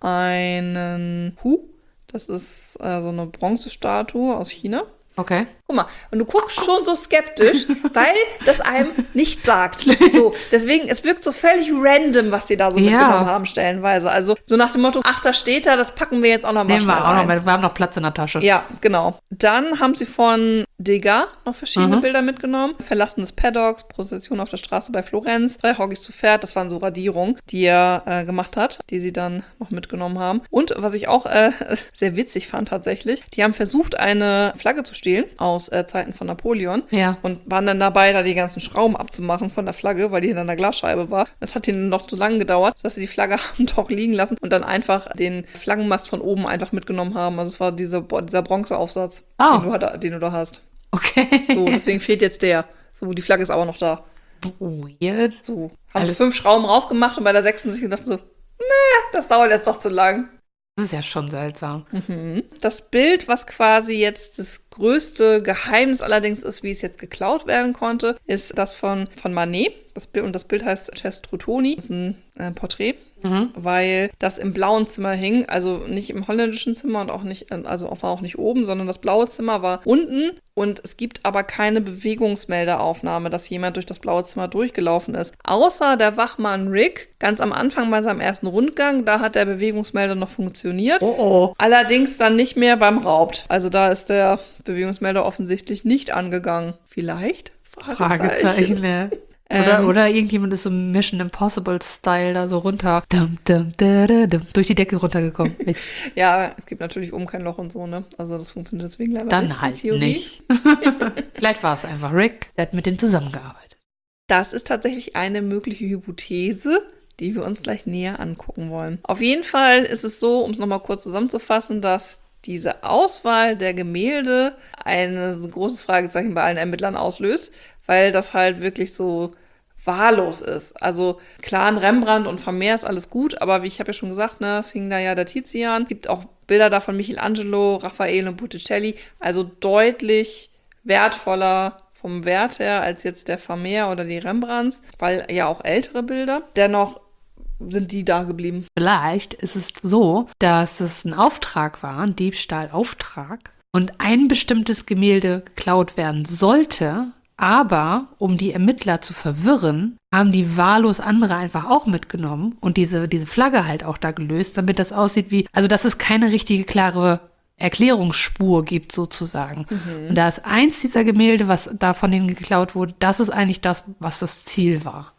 einen Hu. Das ist äh, so eine Bronzestatue aus China. Okay. Guck mal, und du guckst schon so skeptisch, weil das einem nichts sagt. So, deswegen, es wirkt so völlig random, was die da so Ja. mitgenommen haben, stellenweise. Also so nach dem Motto, ach, da steht er, das packen wir jetzt auch noch mal Nehmen schnell wir auch noch rein. mal, wir haben noch Platz in der Tasche. Ja, genau. Dann haben sie von Degas noch verschiedene Mhm. Bilder mitgenommen. Verlassen des Paddocks, Prozession auf der Straße bei Florenz, drei Hoggys zu Pferd, das waren so Radierungen, die er äh, gemacht hat, die sie dann noch mitgenommen haben. Und was ich auch äh, sehr witzig fand tatsächlich, die haben versucht, eine Flagge zu stehlen aus äh, Zeiten von Napoleon. Ja. Und waren dann dabei, da die ganzen Schrauben abzumachen von der Flagge, weil die hinter einer Glasscheibe war. Das hat ihnen noch zu lange gedauert, dass sie die Flagge haben doch liegen lassen und dann einfach den Flaggenmast von oben einfach mitgenommen haben. Also es war diese, dieser Bronzeaufsatz, Oh. den, du, da- den du da hast. Okay. So, deswegen fehlt jetzt der. So, die Flagge ist aber noch da. Weird. So. Haben sie Alles- fünf Schrauben rausgemacht und bei der sechsten sich gedacht so, nee, das dauert jetzt doch zu lang. Das ist ja schon seltsam. Mhm. Das Bild, was quasi jetzt das größte Geheimnis allerdings ist, wie es jetzt geklaut werden konnte, ist das von, von Manet. Das Bild, und das Bild heißt Cestrutoni. Das ist ein äh, Porträt, Mhm. weil das im blauen Zimmer hing. Also nicht im holländischen Zimmer und auch nicht, also war auch nicht oben, sondern das blaue Zimmer war unten. Und es gibt aber keine Bewegungsmelderaufnahme, dass jemand durch das blaue Zimmer durchgelaufen ist. Außer der Wachmann Rick, ganz am Anfang bei seinem ersten Rundgang, da hat der Bewegungsmelder noch funktioniert. Oh oh. Allerdings dann nicht mehr beim Raubt. Also da ist der Bewegungsmelder offensichtlich nicht angegangen. Vielleicht? Fragezeichen, ne? Oder, Ähm. oder irgendjemand ist so Mission Impossible-Style da so runter, dum, dum, da, da, dum, durch die Decke runtergekommen. Ist. Ja, es gibt natürlich oben kein Loch und so, ne? Also das funktioniert deswegen leider Dann nicht. in halt Theorie. nicht. Vielleicht war es einfach Rick, der hat mit denen zusammengearbeitet. Das ist tatsächlich eine mögliche Hypothese, die wir uns gleich näher angucken wollen. Auf jeden Fall ist es so, um es nochmal kurz zusammenzufassen, dass diese Auswahl der Gemälde ein großes Fragezeichen bei allen Ermittlern auslöst, weil das halt wirklich so wahllos ist. Also klar, ein Rembrandt und Vermeer ist alles gut, aber wie ich habe ja schon gesagt, ne, es hing da ja der Tizian. Es gibt auch Bilder da von Michelangelo, Raffaele und Botticelli, also deutlich wertvoller vom Wert her als jetzt der Vermeer oder die Rembrandts, weil ja auch ältere Bilder. Dennoch sind die da geblieben. Vielleicht ist es so, dass es ein Auftrag war, ein Diebstahlauftrag, und ein bestimmtes Gemälde geklaut werden sollte, aber um die Ermittler zu verwirren, haben die wahllos andere einfach auch mitgenommen und diese, diese Flagge halt auch da gelöst, damit das aussieht wie, also dass es keine richtige, klare Erklärungsspur gibt sozusagen. Und da ist eins dieser Gemälde, was da von denen geklaut wurde, das ist eigentlich das, was das Ziel war.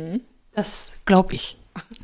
Das glaube ich.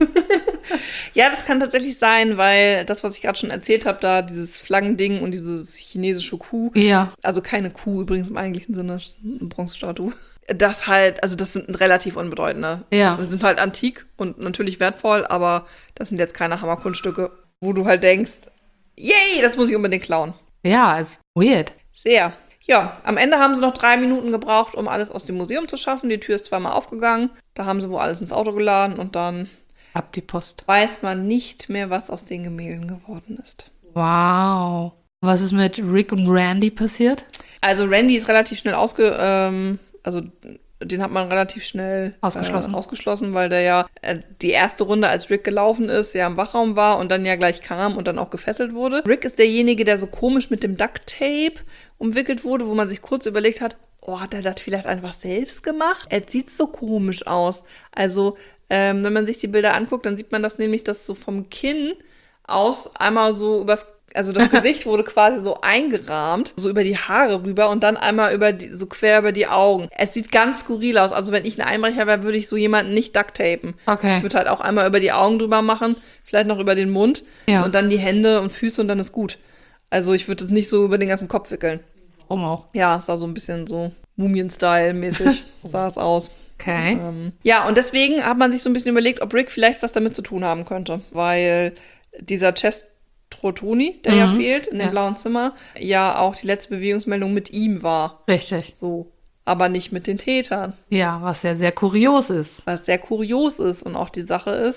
Ja, das kann tatsächlich sein, weil das, was ich gerade schon erzählt habe, da dieses Flaggending und dieses chinesische Kuh, Ja. also keine Kuh übrigens im eigentlichen Sinne, eine Bronzestatue, das halt, also das sind relativ unbedeutende. Ja. Die sind halt antik und natürlich wertvoll, aber das sind jetzt keine Hammerkunststücke, wo du halt denkst, yay, das muss ich unbedingt klauen. Ja, ist weird. Sehr. Ja, am Ende haben sie noch drei Minuten gebraucht, um alles aus dem Museum zu schaffen. Die Tür ist zweimal aufgegangen. Da haben sie wohl alles ins Auto geladen und dann Ab die Post. weiß man nicht mehr, was aus den Gemälden geworden ist. Wow. Was ist mit Rick und Randy passiert? Also Randy ist relativ schnell ausge... Ähm, also den hat man relativ schnell Ausgeschlossen. Äh, ausgeschlossen, weil der ja äh, die erste Runde, als Rick gelaufen ist, ja im Wachraum war und dann ja gleich kam und dann auch gefesselt wurde. Rick ist derjenige, der so komisch mit dem Duct-Tape umwickelt wurde, wo man sich kurz überlegt hat, oh, hat er das vielleicht einfach selbst gemacht? Er sieht so komisch aus. Also, ähm, wenn man sich die Bilder anguckt, dann sieht man das nämlich, dass so vom Kinn aus einmal so übers, also das Gesicht wurde quasi so eingerahmt, so über die Haare rüber und dann einmal über die, so quer über die Augen. Es sieht ganz skurril aus. Also wenn ich ein Einbrecher wäre, würde ich so jemanden nicht ducktapen. Okay. Ich würde halt auch einmal über die Augen drüber machen, vielleicht noch über den Mund Ja. und dann die Hände und Füße und dann ist gut. Also ich würde es nicht so über den ganzen Kopf wickeln. Warum auch? Ja, es sah so ein bisschen so Mumien-Style-mäßig sah es aus. Okay. Ähm, ja, und deswegen hat man sich so ein bisschen überlegt, ob Rick vielleicht was damit zu tun haben könnte. Weil dieser Cestrutoni, der Mhm. ja fehlt, in dem Ja. blauen Zimmer, ja auch die letzte Bewegungsmeldung mit ihm war. Richtig. So. Aber nicht mit den Tätern. Ja, was ja sehr kurios ist. Was sehr kurios ist. Und auch die Sache ist,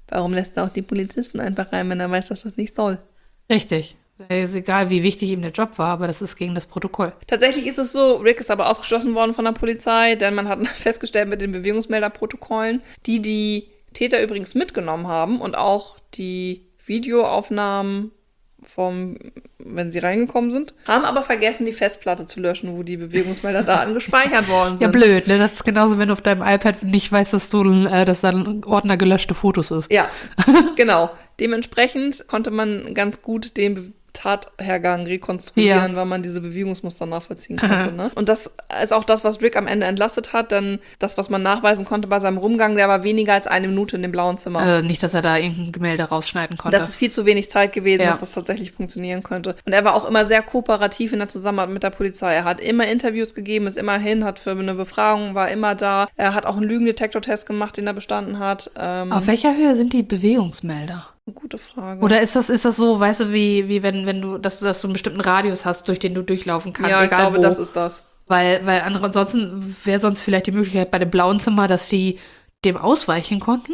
Warum lässt er auch die Polizisten einfach rein, wenn er weiß, dass das nicht soll? Richtig. Ist egal, wie wichtig ihm der Job war, aber das ist gegen das Protokoll. Tatsächlich ist es so, Rick ist aber ausgeschlossen worden von der Polizei, denn man hat festgestellt mit den Bewegungsmelderprotokollen, die die Täter übrigens mitgenommen haben und auch die Videoaufnahmen vom, wenn sie reingekommen sind, haben aber vergessen, die Festplatte zu löschen, wo die Bewegungsmelderdaten gespeichert worden sind. Ja, blöd, ne? Das ist genauso, wenn du auf deinem iPad nicht weißt, dass du, äh, dass da ein Ordner gelöschte Fotos ist. Ja, genau. Dementsprechend konnte man ganz gut den Tathergang rekonstruieren, ja. weil man diese Bewegungsmuster nachvollziehen konnte. Ne? Und das ist auch das, was Rick am Ende entlastet hat, denn das, was man nachweisen konnte bei seinem Rumgang, der war weniger als eine Minute in dem blauen Zimmer. Also nicht, dass er da irgendein Gemälde rausschneiden konnte. Das ist viel zu wenig Zeit gewesen, ja. dass das tatsächlich funktionieren könnte. Und er war auch immer sehr kooperativ in der Zusammenarbeit mit der Polizei. Er hat immer Interviews gegeben, ist immer hin, hat für eine Befragung, war immer da. Er hat auch einen Lügendetektortest gemacht, den er bestanden hat. Ähm, Auf welcher Höhe sind die Bewegungsmelder? Gute Frage. Oder ist das, ist das so, weißt du, wie, wie wenn, wenn du, dass du, dass du einen bestimmten Radius hast, durch den du durchlaufen kannst? Ja, ich egal glaube, wo. das ist das. Weil, weil andere, ansonsten wäre sonst vielleicht die Möglichkeit bei dem blauen Zimmer, dass die dem ausweichen konnten?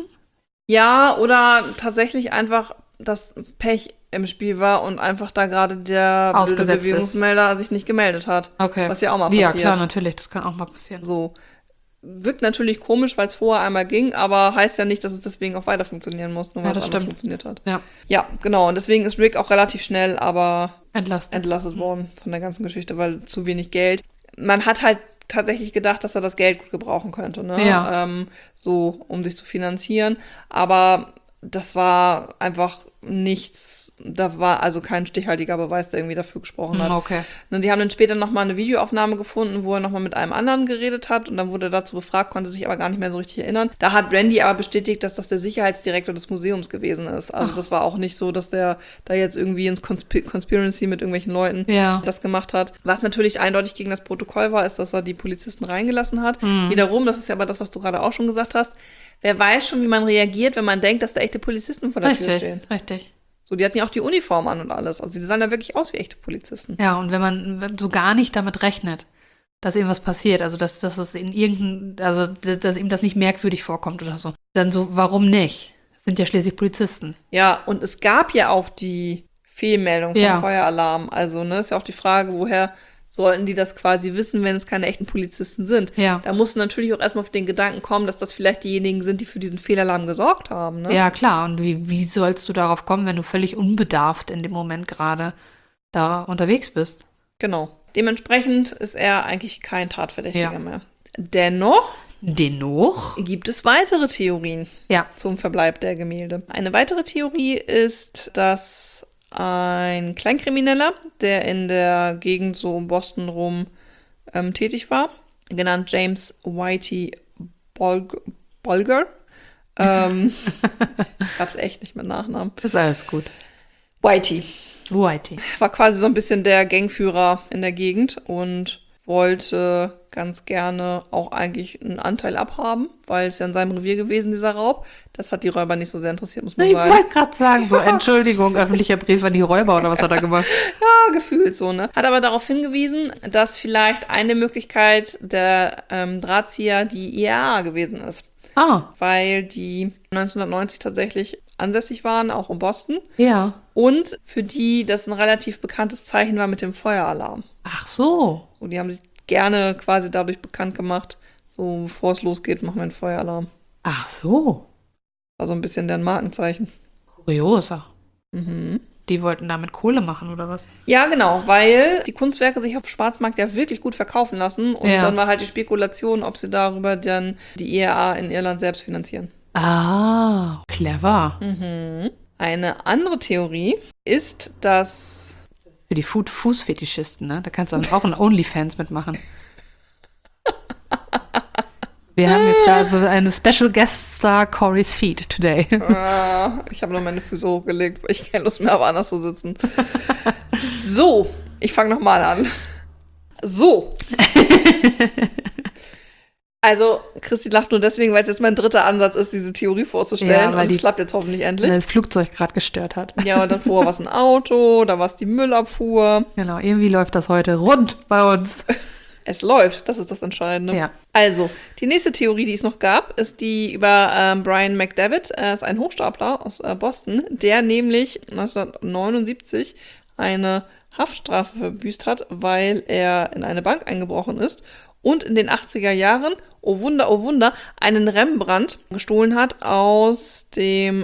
Ja, oder tatsächlich einfach das Pech im Spiel war und einfach da gerade der blöde Bewegungsmelder sich nicht gemeldet hat. Okay. Was ja auch mal passiert. Ja, klar, natürlich, das kann auch mal passieren. So. Wirkt natürlich komisch, weil es vorher einmal ging, aber heißt ja nicht, dass es deswegen auch weiter funktionieren muss, nur weil ja, es anders funktioniert hat. Ja. ja, genau. Und deswegen ist Rick auch relativ schnell aber entlastet. entlastet worden von der ganzen Geschichte, weil zu wenig Geld. Man hat halt tatsächlich gedacht, dass er das Geld gut gebrauchen könnte, ne? Ja. Ähm, so, um sich zu finanzieren. Aber das war einfach nichts, da war also kein stichhaltiger Beweis, der irgendwie dafür gesprochen hat. Okay. Und die haben dann später nochmal eine Videoaufnahme gefunden, wo er nochmal mit einem anderen geredet hat und dann wurde er dazu befragt, konnte sich aber gar nicht mehr so richtig erinnern. Da hat Randy aber bestätigt, dass das der Sicherheitsdirektor des Museums gewesen ist. Also Ach. das war auch nicht so, dass der da jetzt irgendwie ins Consp- Conspiracy mit irgendwelchen Leuten ja. das gemacht hat. Was natürlich eindeutig gegen das Protokoll war, ist, dass er die Polizisten reingelassen hat. Mhm. Wiederum, das ist ja aber das, was du gerade auch schon gesagt hast, wer weiß schon, wie man reagiert, wenn man denkt, dass da echte Polizisten vor der richtig, Tür stehen. Richtig. So, die hatten ja auch die Uniform an und alles. Also die sahen ja wirklich aus wie echte Polizisten. Ja, und wenn man so gar nicht damit rechnet, dass irgendwas passiert, also dass, dass es in irgendein, also dass ihm das nicht merkwürdig vorkommt oder so, dann so, warum nicht? Das sind ja schließlich Polizisten. Ja, und es gab ja auch die Fehlmeldung vom ja. Feueralarm. Also, ne, ist ja auch die Frage, woher sollten die das quasi wissen, wenn es keine echten Polizisten sind. Ja. Da musst du natürlich auch erstmal auf den Gedanken kommen, dass das vielleicht diejenigen sind, die für diesen Fehlalarm gesorgt haben. Ne? Ja, klar. Und wie, wie sollst du darauf kommen, wenn du völlig unbedarft in dem Moment gerade da unterwegs bist? Genau. Dementsprechend ist er eigentlich kein Tatverdächtiger ja. mehr. Dennoch Dennoch gibt es weitere Theorien ja. zum Verbleib der Gemälde. Eine weitere Theorie ist, dass ein Kleinkrimineller, der in der Gegend so um Boston rum ähm, tätig war, genannt James Whitey Bolger, Bolger. Ähm, ich hab's echt nicht mit Nachnamen. Ist alles gut. Whitey. Whitey. War quasi so ein bisschen der Gangführer in der Gegend und wollte ganz gerne auch eigentlich einen Anteil abhaben, weil es ja in seinem Revier gewesen, dieser Raub. Das hat die Räuber nicht so sehr interessiert, muss man ich sagen. Ich wollte gerade sagen, so Entschuldigung, öffentlicher Brief an die Räuber oder was hat er gemacht? Ja, gefühlt so, ne? Hat aber darauf hingewiesen, dass vielleicht eine Möglichkeit der ähm, Drahtzieher die I A A gewesen ist. Ah. Weil die neunzehnhundertneunzig tatsächlich ansässig waren, auch in Boston. Ja. Und für die das ein relativ bekanntes Zeichen war mit dem Feueralarm. Ach so. Und die haben sich gerne quasi dadurch bekannt gemacht, so bevor es losgeht, machen wir einen Feueralarm. Ach so. War so ein bisschen deren Markenzeichen. Kurioser. Mhm. Die wollten damit Kohle machen, oder was? Ja, genau, weil die Kunstwerke sich auf dem Schwarzmarkt ja wirklich gut verkaufen lassen. Und ja. dann war halt die Spekulation, ob sie darüber dann die I A A in Irland selbst finanzieren. Ah, clever. Mhm. Eine andere Theorie ist, dass für die Fu- Fußfetischisten, ne? Da kannst du dann auch in OnlyFans mitmachen. Wir haben jetzt gerade so eine Special Guest Star Corey's Feet today. Ah, ich habe noch meine Füße hochgelegt, weil ich keine Lust mehr habe, anders zu sitzen. So, ich fange nochmal an. So. Also, Christi lacht nur deswegen, weil es jetzt mein dritter Ansatz ist, diese Theorie vorzustellen. Ja, weil und es klappt jetzt hoffentlich endlich. Weil das Flugzeug gerade gestört hat. Ja, und dann vorher war es ein Auto, da war es die Müllabfuhr. Genau, irgendwie läuft das heute rund bei uns. Es läuft, das ist das Entscheidende. Ja. Also, die nächste Theorie, die es noch gab, ist die über ähm, Brian McDevitt. Er ist ein Hochstapler aus äh, Boston, der nämlich neunzehnhundertneunundsiebzig eine Haftstrafe verbüßt hat, weil er in eine Bank eingebrochen ist und in den achtziger Jahren, oh Wunder, oh Wunder, einen Rembrandt gestohlen hat aus dem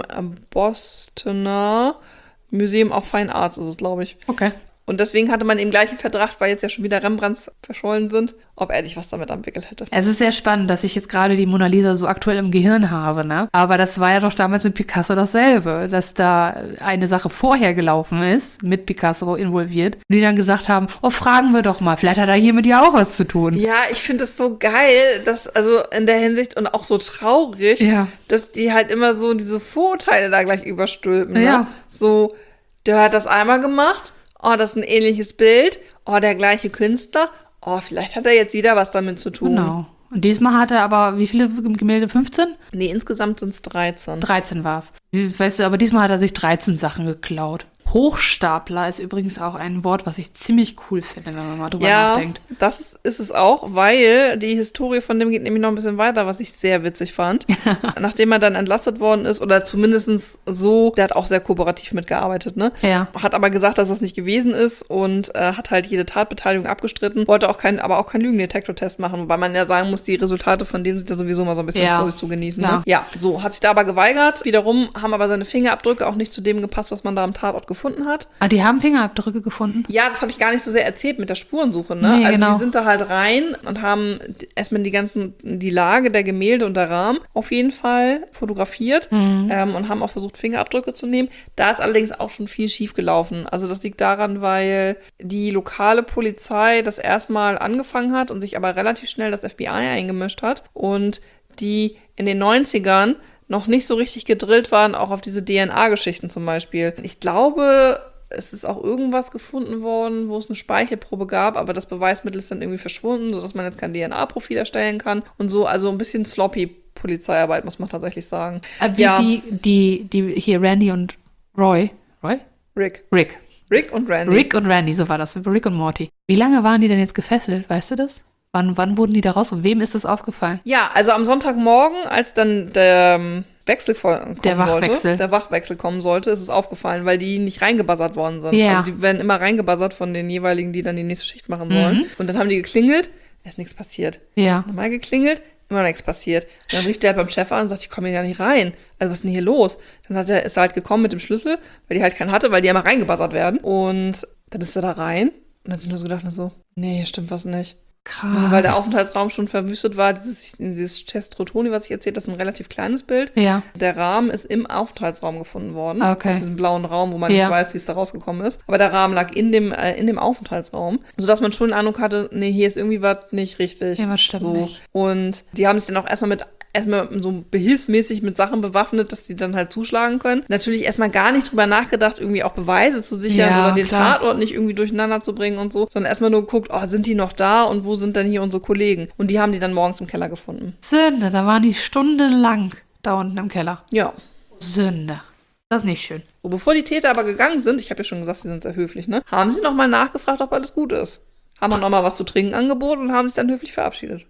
Bostoner Museum of Fine Arts, ist es, glaube ich. Okay. Und deswegen hatte man eben gleich einen Verdacht, weil jetzt ja schon wieder Rembrandts verschollen sind, ob er nicht was damit entwickelt hätte. Es ist sehr spannend, dass ich jetzt gerade die Mona Lisa so aktuell im Gehirn habe, ne? Aber das war ja doch damals mit Picasso dasselbe, dass da eine Sache vorher gelaufen ist, mit Picasso involviert, und die dann gesagt haben, oh, fragen wir doch mal, vielleicht hat er hier mit dir auch was zu tun. Ja, ich finde es so geil, dass, also in der Hinsicht und auch so traurig, Ja. dass die halt immer so diese Vorurteile da gleich überstülpen. Ne? Ja. So, der hat das einmal gemacht, oh, das ist ein ähnliches Bild, oh, der gleiche Künstler, oh, vielleicht hat er jetzt wieder was damit zu tun. Genau. Und diesmal hat er aber, wie viele Gemälde? fünfzehn? Nee, insgesamt sind es dreizehn. dreizehn war es. Weißt du, aber diesmal hat er sich dreizehn Sachen geklaut. Hochstapler ist übrigens auch ein Wort, was ich ziemlich cool finde, wenn man mal drüber Ja, nachdenkt. das ist, ist es auch, weil die Historie von dem geht nämlich noch ein bisschen weiter, was ich sehr witzig fand. Nachdem er dann entlastet worden ist, oder zumindest so, der hat auch sehr kooperativ mitgearbeitet, ne? Ja. Hat aber gesagt, dass das nicht gewesen ist und äh, hat halt jede Tatbeteiligung abgestritten, wollte auch kein, aber auch keinen Lügendetektortest machen, wobei man ja sagen muss, die Resultate von dem sind ja sowieso mal so ein bisschen Ja. Vorsicht zu genießen. Ja. Ne? Ja, so, hat sich da aber geweigert. Wiederum haben aber seine Fingerabdrücke auch nicht zu dem gepasst, was man da am Tatort gefunden hat. Ah, die haben Fingerabdrücke gefunden? Ja, das habe ich gar nicht so sehr erzählt mit der Spurensuche, ne? Nee, also genau. die sind da halt rein und haben erstmal die ganzen, die Lage der Gemälde und der Rahmen auf jeden Fall fotografiert Mhm. ähm, und haben auch versucht, Fingerabdrücke zu nehmen. Da ist allerdings auch schon viel schief gelaufen. Also das liegt daran, weil die lokale Polizei das erstmal angefangen hat und sich aber relativ schnell das F B I eingemischt hat und die in den neunzigern noch nicht so richtig gedrillt waren, auch auf diese D N A-Geschichten zum Beispiel. Ich glaube, es ist auch irgendwas gefunden worden, wo es eine Speichelprobe gab, aber das Beweismittel ist dann irgendwie verschwunden, sodass man jetzt kein D N A-Profil erstellen kann und so. Also ein bisschen sloppy Polizeiarbeit, muss man tatsächlich sagen. Äh, Wie Ja. die, die, die, hier Randy und Roy. Roy? Rick. Rick. Rick und Randy. Rick und Randy, so war das. Rick und Morty. Wie lange waren die denn jetzt gefesselt? Weißt du das? Wann, wann wurden die da raus und wem ist das aufgefallen? Ja, also am Sonntagmorgen, als dann der ähm, Wechsel kommen Der Wachwechsel. sollte, der Wachwechsel kommen sollte, ist es aufgefallen, weil die nicht reingebuzzert worden sind. Ja. Also die werden immer reingebuzzert von den jeweiligen, die dann die nächste Schicht machen sollen. Und dann haben die geklingelt, da ist nichts passiert. Ja. Nochmal geklingelt, immer nichts passiert. Und dann rief der halt beim Chef an und sagt, ich komme hier gar nicht rein. Also was ist denn hier los? Dann hat er, ist er halt gekommen mit dem Schlüssel, weil die halt keinen hatte, weil die immer reingebuzzert werden. Und dann ist er da rein und dann hat sie nur so gedacht, nur so, nee, hier stimmt was nicht. Krass. Weil der Aufenthaltsraum schon verwüstet war, dieses, dieses Chestrotoni, was ich erzählt, das ist ein relativ kleines Bild. Ja. Der Rahmen ist im Aufenthaltsraum gefunden worden. Okay. Aus diesem blauen Raum, wo man Ja. nicht weiß, wie es da rausgekommen ist. Aber der Rahmen lag in dem, äh, in dem Aufenthaltsraum, sodass man schon den Eindruck hatte, nee, hier ist irgendwie was nicht richtig. Ja, was stimmt so. nicht. Und die haben sich dann auch erstmal mit erstmal so behilfsmäßig mit Sachen bewaffnet, dass sie dann halt zuschlagen können. Natürlich erstmal gar nicht drüber nachgedacht, irgendwie auch Beweise zu sichern Ja, oder den klar. Tatort nicht irgendwie durcheinander zu bringen und so, sondern erstmal nur geguckt, oh, sind die noch da und wo sind denn hier unsere Kollegen? Und die haben die dann morgens im Keller gefunden. Sünde, da waren die stundenlang da unten im Keller. Ja. Sünde. Das ist nicht schön. So, bevor die Täter aber gegangen sind, ich habe ja schon gesagt, sie sind sehr höflich, ne? Haben sie nochmal nachgefragt, ob alles gut ist. Haben auch nochmal was zu trinken angeboten und haben sich dann höflich verabschiedet.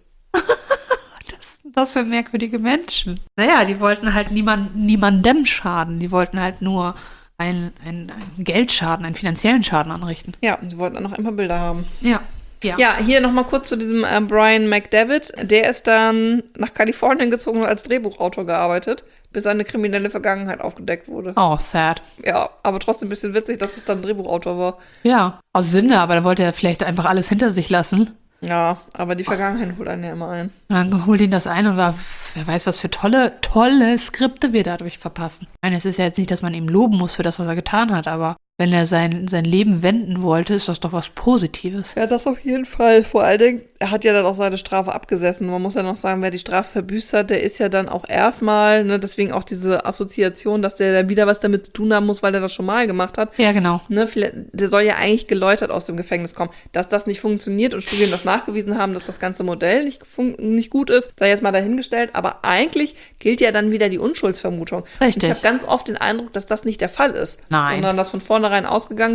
Was für merkwürdige Menschen. Naja, die wollten halt niemand, niemandem schaden. Die wollten halt nur einen, einen, einen Geldschaden, einen finanziellen Schaden anrichten. Ja, und sie wollten dann noch ein paar Bilder haben. Ja. Ja. Ja, hier nochmal kurz zu diesem äh, Brian McDevitt. Der ist dann nach Kalifornien gezogen und als Drehbuchautor gearbeitet, bis seine kriminelle Vergangenheit aufgedeckt wurde. Oh, sad. Ja, aber trotzdem ein bisschen witzig, dass es dann Drehbuchautor war. Ja. Aus Sünde, aber da wollte er vielleicht einfach alles hinter sich lassen. Ja, aber die Vergangenheit holt einen ja immer ein. Und dann holt ihn das ein und war, wer weiß, was für tolle, tolle Skripte wir dadurch verpassen. Ich meine, es ist ja jetzt nicht, dass man ihm loben muss für das, was er getan hat, aber wenn er sein, sein Leben wenden wollte, ist das doch was Positives. Ja, das auf jeden Fall. Vor allen Dingen, er hat ja dann auch seine Strafe abgesessen. Man muss ja noch sagen, wer die Strafe verbüßt hat, der ist ja dann auch erstmal, ne, deswegen auch diese Assoziation, dass der dann wieder was damit zu tun haben muss, weil er das schon mal gemacht hat. Ja, genau. Ne, vielleicht, der soll ja eigentlich geläutert aus dem Gefängnis kommen. Dass das nicht funktioniert und Studien das nachgewiesen haben, dass das ganze Modell nicht, fun- nicht gut ist, sei jetzt mal dahingestellt. Aber eigentlich gilt ja dann wieder die Unschuldsvermutung. Richtig. Und ich habe ganz oft den Eindruck, dass das nicht der Fall ist. Nein. Sondern dass von vornherein ausgegangen wird,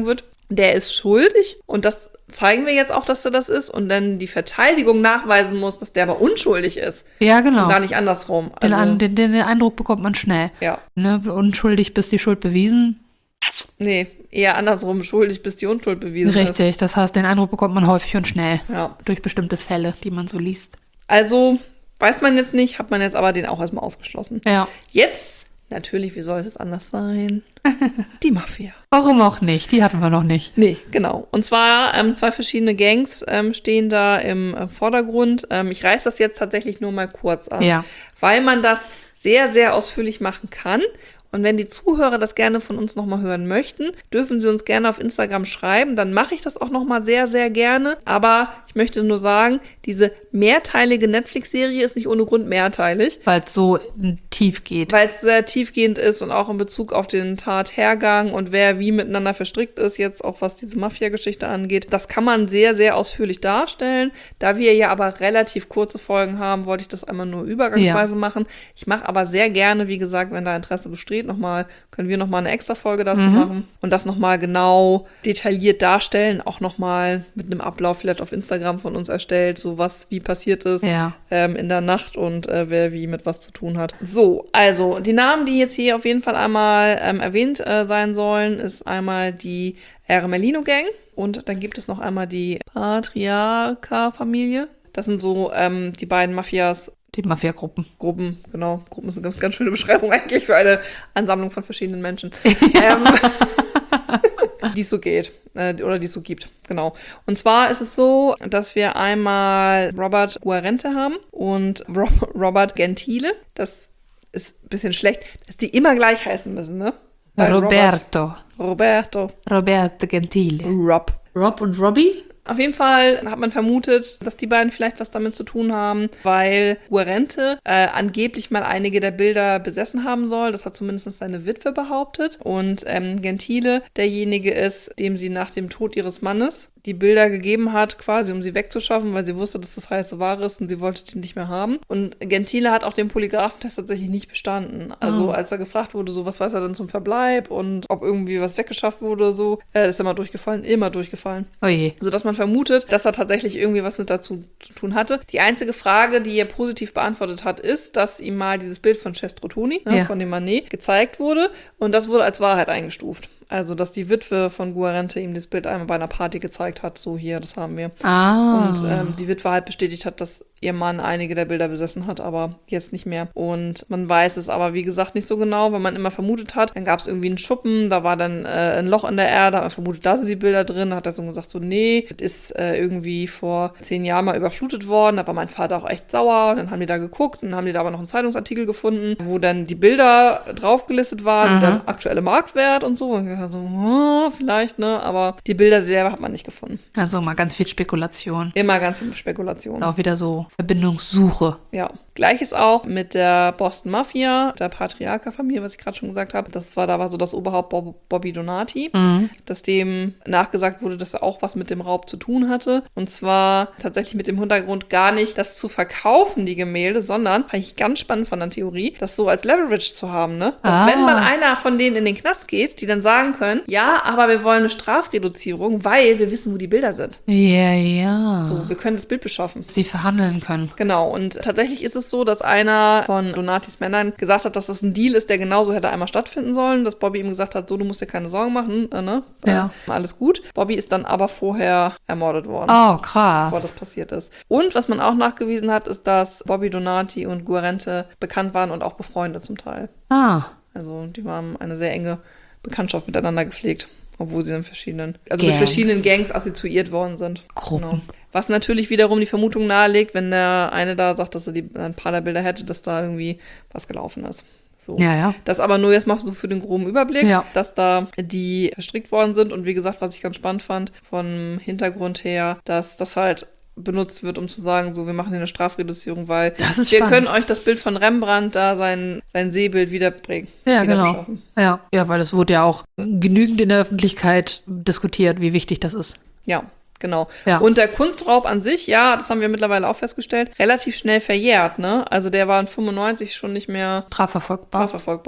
der ist schuldig und das zeigen wir jetzt auch, dass er das ist und dann die Verteidigung nachweisen muss, dass der aber unschuldig ist. Ja, genau. Und gar nicht andersrum. Den, Also, An- den, den Eindruck bekommt man schnell. ja. Ne? Unschuldig, bis die Schuld bewiesen. Nee, eher andersrum, schuldig, bis die Unschuld bewiesen ist. Richtig, das heißt, den Eindruck bekommt man häufig und schnell. Ja. Durch bestimmte Fälle, die man so liest. Also, weiß man jetzt nicht, hat man jetzt aber den auch erstmal ausgeschlossen. Ja. Jetzt, natürlich, wie soll es anders sein? Die Mafia. Warum auch nicht? Die hatten wir noch nicht. Nee, genau. Und zwar ähm, zwei verschiedene Gangs ähm, stehen da im äh, Vordergrund. Ähm, ich reiß das jetzt tatsächlich nur mal kurz an, Ja. weil man das sehr, sehr ausführlich machen kann. Und wenn die Zuhörer das gerne von uns nochmal hören möchten, dürfen sie uns gerne auf Instagram schreiben. Dann mache ich das auch nochmal sehr, sehr gerne. Aber ich möchte nur sagen, diese mehrteilige Netflix-Serie ist nicht ohne Grund mehrteilig. Weil es so tief geht. Weil es sehr tiefgehend ist und auch in Bezug auf den Tathergang und wer wie miteinander verstrickt ist, jetzt auch was diese Mafia-Geschichte angeht. Das kann man sehr, sehr ausführlich darstellen. Da wir ja aber relativ kurze Folgen haben, wollte ich das einmal nur übergangsweise Ja. machen. Ich mache aber sehr gerne, wie gesagt, wenn da Interesse besteht, noch mal, können wir nochmal eine extra Folge dazu Mhm. machen und das nochmal genau detailliert darstellen, auch nochmal mit einem Ablauf vielleicht auf Instagram von uns erstellt, so was wie passiert ist Ja. ähm, in der Nacht und äh, wer wie mit was zu tun hat. So, also die Namen, die jetzt hier auf jeden Fall einmal ähm, erwähnt äh, sein sollen, ist einmal die Ermelino Gang und dann gibt es noch einmal die Patriarca-Familie. Das sind so ähm, die beiden Mafias. Die Mafia-Gruppen. Gruppen, genau. Gruppen ist eine ganz, ganz schöne Beschreibung eigentlich für eine Ansammlung von verschiedenen Menschen. ähm, die es so geht. Äh, oder die es so gibt, genau. Und zwar ist es so, dass wir einmal Robert Guarente haben und Rob- Robert Gentile. Das ist ein bisschen schlecht, dass die immer gleich heißen müssen, ne? Weil Roberto. Robert, Roberto. Roberto Gentile. Rob. Rob und Robbie? Auf jeden Fall hat man vermutet, dass die beiden vielleicht was damit zu tun haben, weil Guarente äh, angeblich mal einige der Bilder besessen haben soll. Das hat zumindest seine Witwe behauptet. Und ähm, Gentile derjenige ist, dem sie nach dem Tod ihres Mannes die Bilder gegeben hat, quasi um sie wegzuschaffen, weil sie wusste, dass das heiße Ware ist und sie wollte die nicht mehr haben. Und Gentile hat auch den Polygraphentest tatsächlich nicht bestanden. Also Oh. als er gefragt wurde, so was weiß er denn zum Verbleib und ob irgendwie was weggeschafft wurde, so, äh, ist er mal durchgefallen, immer durchgefallen. Oh je. Sodass man vermutet, dass er tatsächlich irgendwie was mit dazu zu tun hatte. Die einzige Frage, die er positiv beantwortet hat, ist, dass ihm mal dieses Bild von Cestrotoni, ne, Ja. von dem Manet, gezeigt wurde und das wurde als Wahrheit eingestuft. Also, dass die Witwe von Guarente ihm das Bild einmal bei einer Party gezeigt hat, so hier, das haben wir. Ah. Und ähm, die Witwe halt bestätigt hat, dass ihr Mann einige der Bilder besessen hat, aber jetzt nicht mehr. Und man weiß es aber, wie gesagt, nicht so genau, weil man immer vermutet hat, dann gab es irgendwie einen Schuppen, da war dann äh, ein Loch in der Erde, hat man vermutet, da sind die Bilder drin, da hat er so gesagt, so nee, das ist äh, irgendwie vor zehn Jahren mal überflutet worden, da war mein Vater auch echt sauer, und dann haben die da geguckt und dann haben die da aber noch einen Zeitungsartikel gefunden, wo dann die Bilder draufgelistet waren, Mhm. der aktuelle Marktwert und so. Und ich dachte so, oh, vielleicht, ne, aber die Bilder selber hat man nicht gefunden. Also mal ganz viel Spekulation. Immer ganz viel Spekulation. Auch wieder so Verbindungssuche. Ja. Gleiches auch mit der Boston Mafia, der Patriarca-Familie, was ich gerade schon gesagt habe. Das war, da war so das Oberhaupt Bob, Bobby Donati, Mhm. dass dem nachgesagt wurde, dass er auch was mit dem Raub zu tun hatte. Und zwar tatsächlich mit dem Hintergrund gar nicht, das zu verkaufen, die Gemälde, sondern, fand ich ganz spannend von der Theorie, das so als Leverage zu haben, ne? Dass Ah. wenn mal einer von denen in den Knast geht, die dann sagen können, ja, aber wir wollen eine Strafreduzierung, weil wir wissen, wo die Bilder sind. Ja, ja. So, wir können das Bild beschaffen. Sie verhandeln können. Genau, und tatsächlich ist es so, dass einer von Donatis Männern gesagt hat, dass das ein Deal ist, der genauso hätte einmal stattfinden sollen, dass Bobby ihm gesagt hat, so, du musst dir keine Sorgen machen, äh, ne? Ja. Äh, alles gut. Bobby ist dann aber vorher ermordet worden. Oh, Bevor krass. das passiert ist. Und was man auch nachgewiesen hat, ist, dass Bobby Donati und Guarente bekannt waren und auch befreundet zum Teil. Ah, Also die haben eine sehr enge Bekanntschaft miteinander gepflegt, obwohl sie in verschiedenen, also Gangs. mit verschiedenen Gangs assoziiert worden sind. Gruppen. Genau. Was natürlich wiederum die Vermutung nahelegt, wenn der eine da sagt, dass er die, ein paar der Bilder hätte, dass da irgendwie was gelaufen ist. So. ja, ja. Das aber nur jetzt machst du für den groben Überblick, Ja. dass da die verstrickt worden sind und wie gesagt, was ich ganz spannend fand, vom Hintergrund her, dass das halt benutzt wird, um zu sagen, so, wir machen hier eine Strafreduzierung, weil Das ist wir spannend. können euch das Bild von Rembrandt da, sein, sein Seebild wiederbringen. Ja, wieder genau. beschaffen. Ja, ja, weil es wurde ja auch genügend in der Öffentlichkeit diskutiert, wie wichtig das ist. Ja, genau. Ja. Und der Kunstraub an sich, ja, das haben wir mittlerweile auch festgestellt, relativ schnell verjährt, ne? Also der war in fünfundneunzig schon nicht mehr Strafverfolgbar. strafverfolgbar.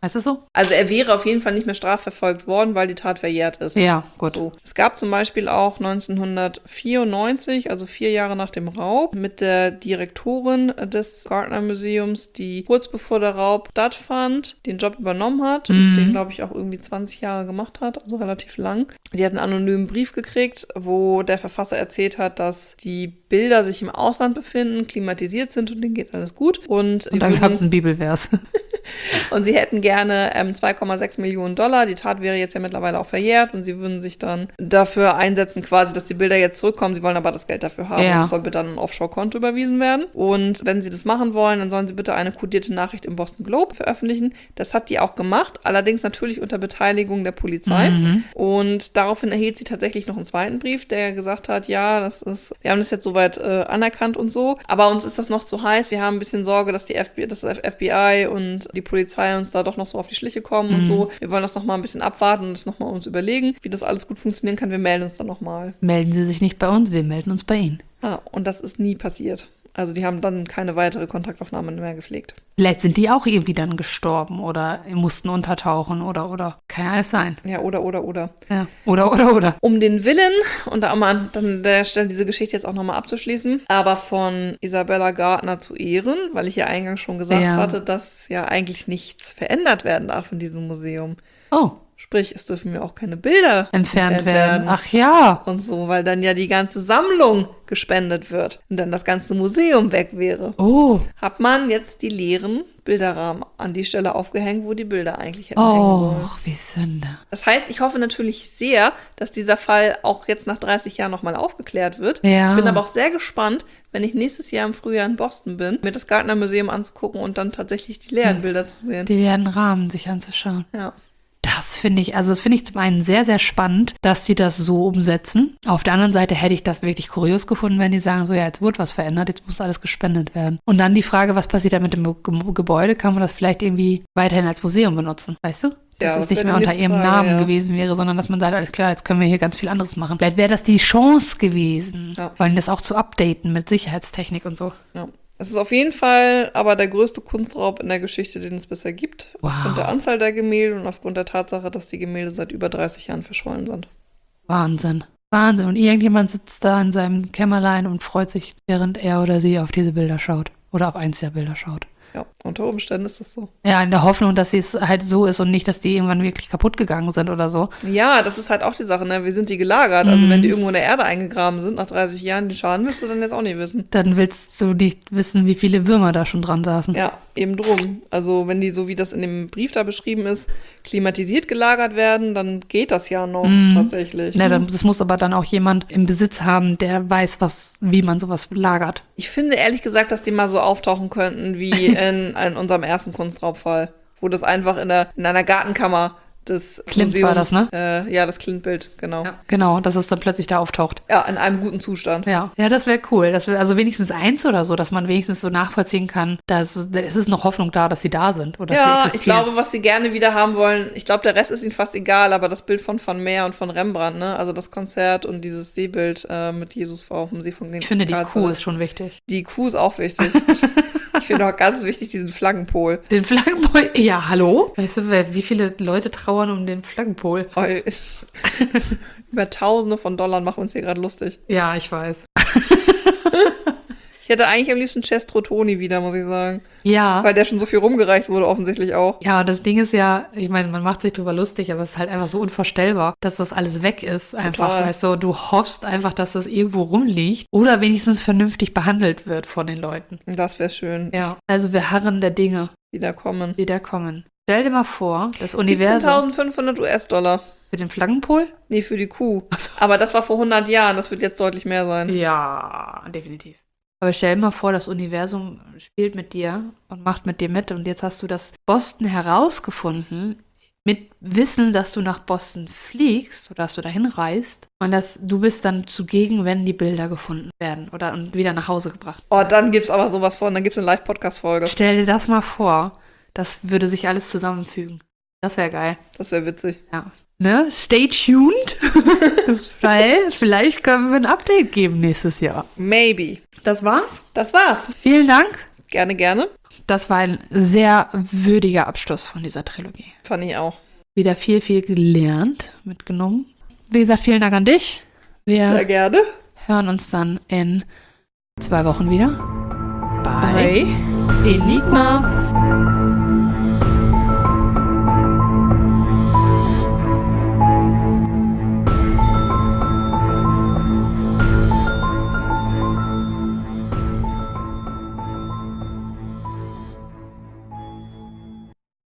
Heißt das so? Also er wäre auf jeden Fall nicht mehr strafverfolgt worden, weil die Tat verjährt ist. Ja, gut. So. Es gab zum Beispiel auch neunzehnhundertvierundneunzig, also vier Jahre nach dem Raub, mit der Direktorin des Gardner Museums, die kurz bevor der Raub stattfand, den Job übernommen hat Mhm. und den, glaube ich, auch irgendwie zwanzig Jahre gemacht hat, also relativ lang. Die hat einen anonymen Brief gekriegt, wo der Verfasser erzählt hat, dass die Bilder sich im Ausland befinden, klimatisiert sind und denen geht alles gut. Und, sie Und dann würden- gab es einen Bibelvers. und sie hätten gerne ähm, zwei Komma sechs Millionen Dollar. Die Tat wäre jetzt ja mittlerweile auch verjährt und sie würden sich dann dafür einsetzen, quasi, dass die Bilder jetzt zurückkommen. Sie wollen aber das Geld dafür haben Ja. und es soll bitte an ein Offshore-Konto überwiesen werden. Und wenn sie das machen wollen, dann sollen sie bitte eine kodierte Nachricht im Boston Globe veröffentlichen. Das hat die auch gemacht, allerdings natürlich unter Beteiligung der Polizei. Mhm. Und daraufhin erhielt sie tatsächlich noch einen zweiten Brief, der gesagt hat, ja, das ist, wir haben das jetzt soweit äh, anerkannt und so, aber uns ist das noch zu heiß. Wir haben ein bisschen Sorge, dass die F B I, das F B I und die Polizei uns da doch noch so auf die Schliche kommen und Mhm. so. Wir wollen das noch mal ein bisschen abwarten und das noch mal uns überlegen, wie das alles gut funktionieren kann. Wir melden uns dann noch mal. Melden Sie sich nicht bei uns, wir melden uns bei Ihnen. Ah, und das ist nie passiert. Also die haben dann keine weitere Kontaktaufnahme mehr gepflegt. Vielleicht sind die auch irgendwie dann gestorben oder mussten untertauchen oder, oder. Kann ja alles sein. Ja, oder, oder, oder. Ja. Oder, oder, oder. Um den Willen, und da an dann der Stelle diese Geschichte jetzt auch nochmal abzuschließen, aber von Isabella Gardner zu ehren, weil ich ja eingangs schon gesagt Ja. hatte, dass ja eigentlich nichts verändert werden darf in diesem Museum. Oh, Sprich, es dürfen mir auch keine Bilder entfernt werden. Ach ja. und so, weil dann ja die ganze Sammlung gespendet wird und dann das ganze Museum weg wäre. Oh. Hat man jetzt die leeren Bilderrahmen an die Stelle aufgehängt, wo die Bilder eigentlich hätten hängen sollen. Oh, wie Sünde. Das heißt, ich hoffe natürlich sehr, dass dieser Fall auch jetzt nach dreißig Jahren nochmal aufgeklärt wird. Ja. Bin aber auch sehr gespannt, wenn ich nächstes Jahr im Frühjahr in Boston bin, mir das Gardner Museum anzugucken und dann tatsächlich die leeren Bilder zu sehen. Die leeren Rahmen sich anzuschauen. Ja. Das finde ich, also das finde ich zum einen sehr, sehr spannend, dass sie das so umsetzen. Auf der anderen Seite hätte ich das wirklich kurios gefunden, wenn die sagen, so ja, jetzt wurde was verändert, jetzt muss alles gespendet werden. Und dann die Frage, was passiert da mit dem Ge- Gebäude? Kann man das vielleicht irgendwie weiterhin als Museum benutzen, weißt du? Dass Ja, es das nicht wäre mehr die unter nächste ihrem Frage, Namen ja. gewesen wäre, sondern dass man sagt, alles klar, jetzt können wir hier ganz viel anderes machen. Vielleicht wäre das die Chance gewesen, Ja. vor allem das auch zu updaten mit Sicherheitstechnik und so. Ja. Es ist auf jeden Fall aber der größte Kunstraub in der Geschichte, den es bisher gibt. Wow. Aufgrund der Anzahl der Gemälde und aufgrund der Tatsache, dass die Gemälde seit über dreißig Jahren verschollen sind. Wahnsinn. Wahnsinn. Und irgendjemand sitzt da in seinem Kämmerlein und freut sich, während er oder sie auf diese Bilder schaut. Oder auf eins der Bilder schaut. Ja, unter Umständen ist das so. Ja, in der Hoffnung, dass es halt so ist und nicht, dass die irgendwann wirklich kaputt gegangen sind oder so. Ja, das ist halt auch die Sache, ne? Wie sind die gelagert? Also Mhm. wenn die irgendwo in der Erde eingegraben sind nach dreißig Jahren, den Schaden willst du dann jetzt auch nicht wissen. Dann willst du nicht wissen, wie viele Würmer da schon dran saßen. Ja, eben drum. Also wenn die, so wie das in dem Brief da beschrieben ist, klimatisiert gelagert werden, dann geht das ja noch Mhm. tatsächlich. Ja, dann, das muss aber dann auch jemand im Besitz haben, der weiß, was, wie man sowas lagert. Ich finde ehrlich gesagt, dass die mal so auftauchen könnten wie in, in unserem ersten Kunstraubfall, wo das einfach in, der, in einer Gartenkammer des Klimt Museums, war das, ne? Äh, ja, das Klimt-Bild, genau. Ja. Ja, genau, dass es dann plötzlich da auftaucht. in einem guten Zustand. Ja, ja, das wäre cool. Das wär, also wenigstens eins oder so, dass man wenigstens so nachvollziehen kann, dass es ist noch Hoffnung da, dass sie da sind oder dass sie Ja, ich existieren. glaube, was sie gerne wieder haben wollen, ich glaube, der Rest ist ihnen fast egal, aber das Bild von Van Meer und von Rembrandt, ne? Also das Konzert und dieses Seebild äh, mit Jesus auf dem See von Ich finde, die Karlsruhe. Kuh ist schon wichtig. Die Kuh ist auch wichtig. Ich finde auch ganz wichtig diesen Flaggenpol. Den Flaggenpol, ja, hallo? Weißt du, wer, wie viele Leute trauern um den Flaggenpol? Oh, ist- Über Tausende von Dollar machen wir uns hier gerade lustig. Ja, ich weiß. Ich hätte eigentlich am liebsten Chestro Toni wieder, muss ich sagen. Ja. Weil der schon so viel rumgereicht wurde, offensichtlich auch. Ja, das Ding ist ja, ich meine, man macht sich drüber lustig, aber es ist halt einfach so unvorstellbar, dass das alles weg ist. Einfach, Total. weißt du, du hoffst einfach, dass das irgendwo rumliegt oder wenigstens vernünftig behandelt wird von den Leuten. Das wäre schön. Ja. Also wir harren der Dinge, Wieder kommen. die da kommen. Stell dir mal vor, das Universum siebzehntausendfünfhundert US-Dollar. für den Flaggenpol? Nee, für die Kuh. Aber das war vor hundert Jahren, das wird jetzt deutlich mehr sein. Ja, definitiv. Aber stell dir mal vor, das Universum spielt mit dir und macht mit dir mit und jetzt hast du das Boston herausgefunden, mit Wissen, dass du nach Boston fliegst oder dass du dahin reist und dass du bist dann zugegen, wenn die Bilder gefunden werden oder und wieder nach Hause gebracht. Oh, dann gibt's aber sowas von, dann gibt's eine Live-Podcast-Folge. Stell dir das mal vor, das würde sich alles zusammenfügen. Das wäre geil. Das wäre witzig. Ja. Ne? Stay tuned, weil vielleicht können wir ein Update geben nächstes Jahr. Maybe. Das war's. Das war's. Vielen Dank. Gerne, gerne. das war ein sehr würdiger Abschluss von dieser Trilogie. Fand ich auch. Wieder viel, viel gelernt, mitgenommen. Wie gesagt, vielen Dank an dich. Wir Sehr gerne. hören uns dann in zwei Wochen wieder. Bei Enigma.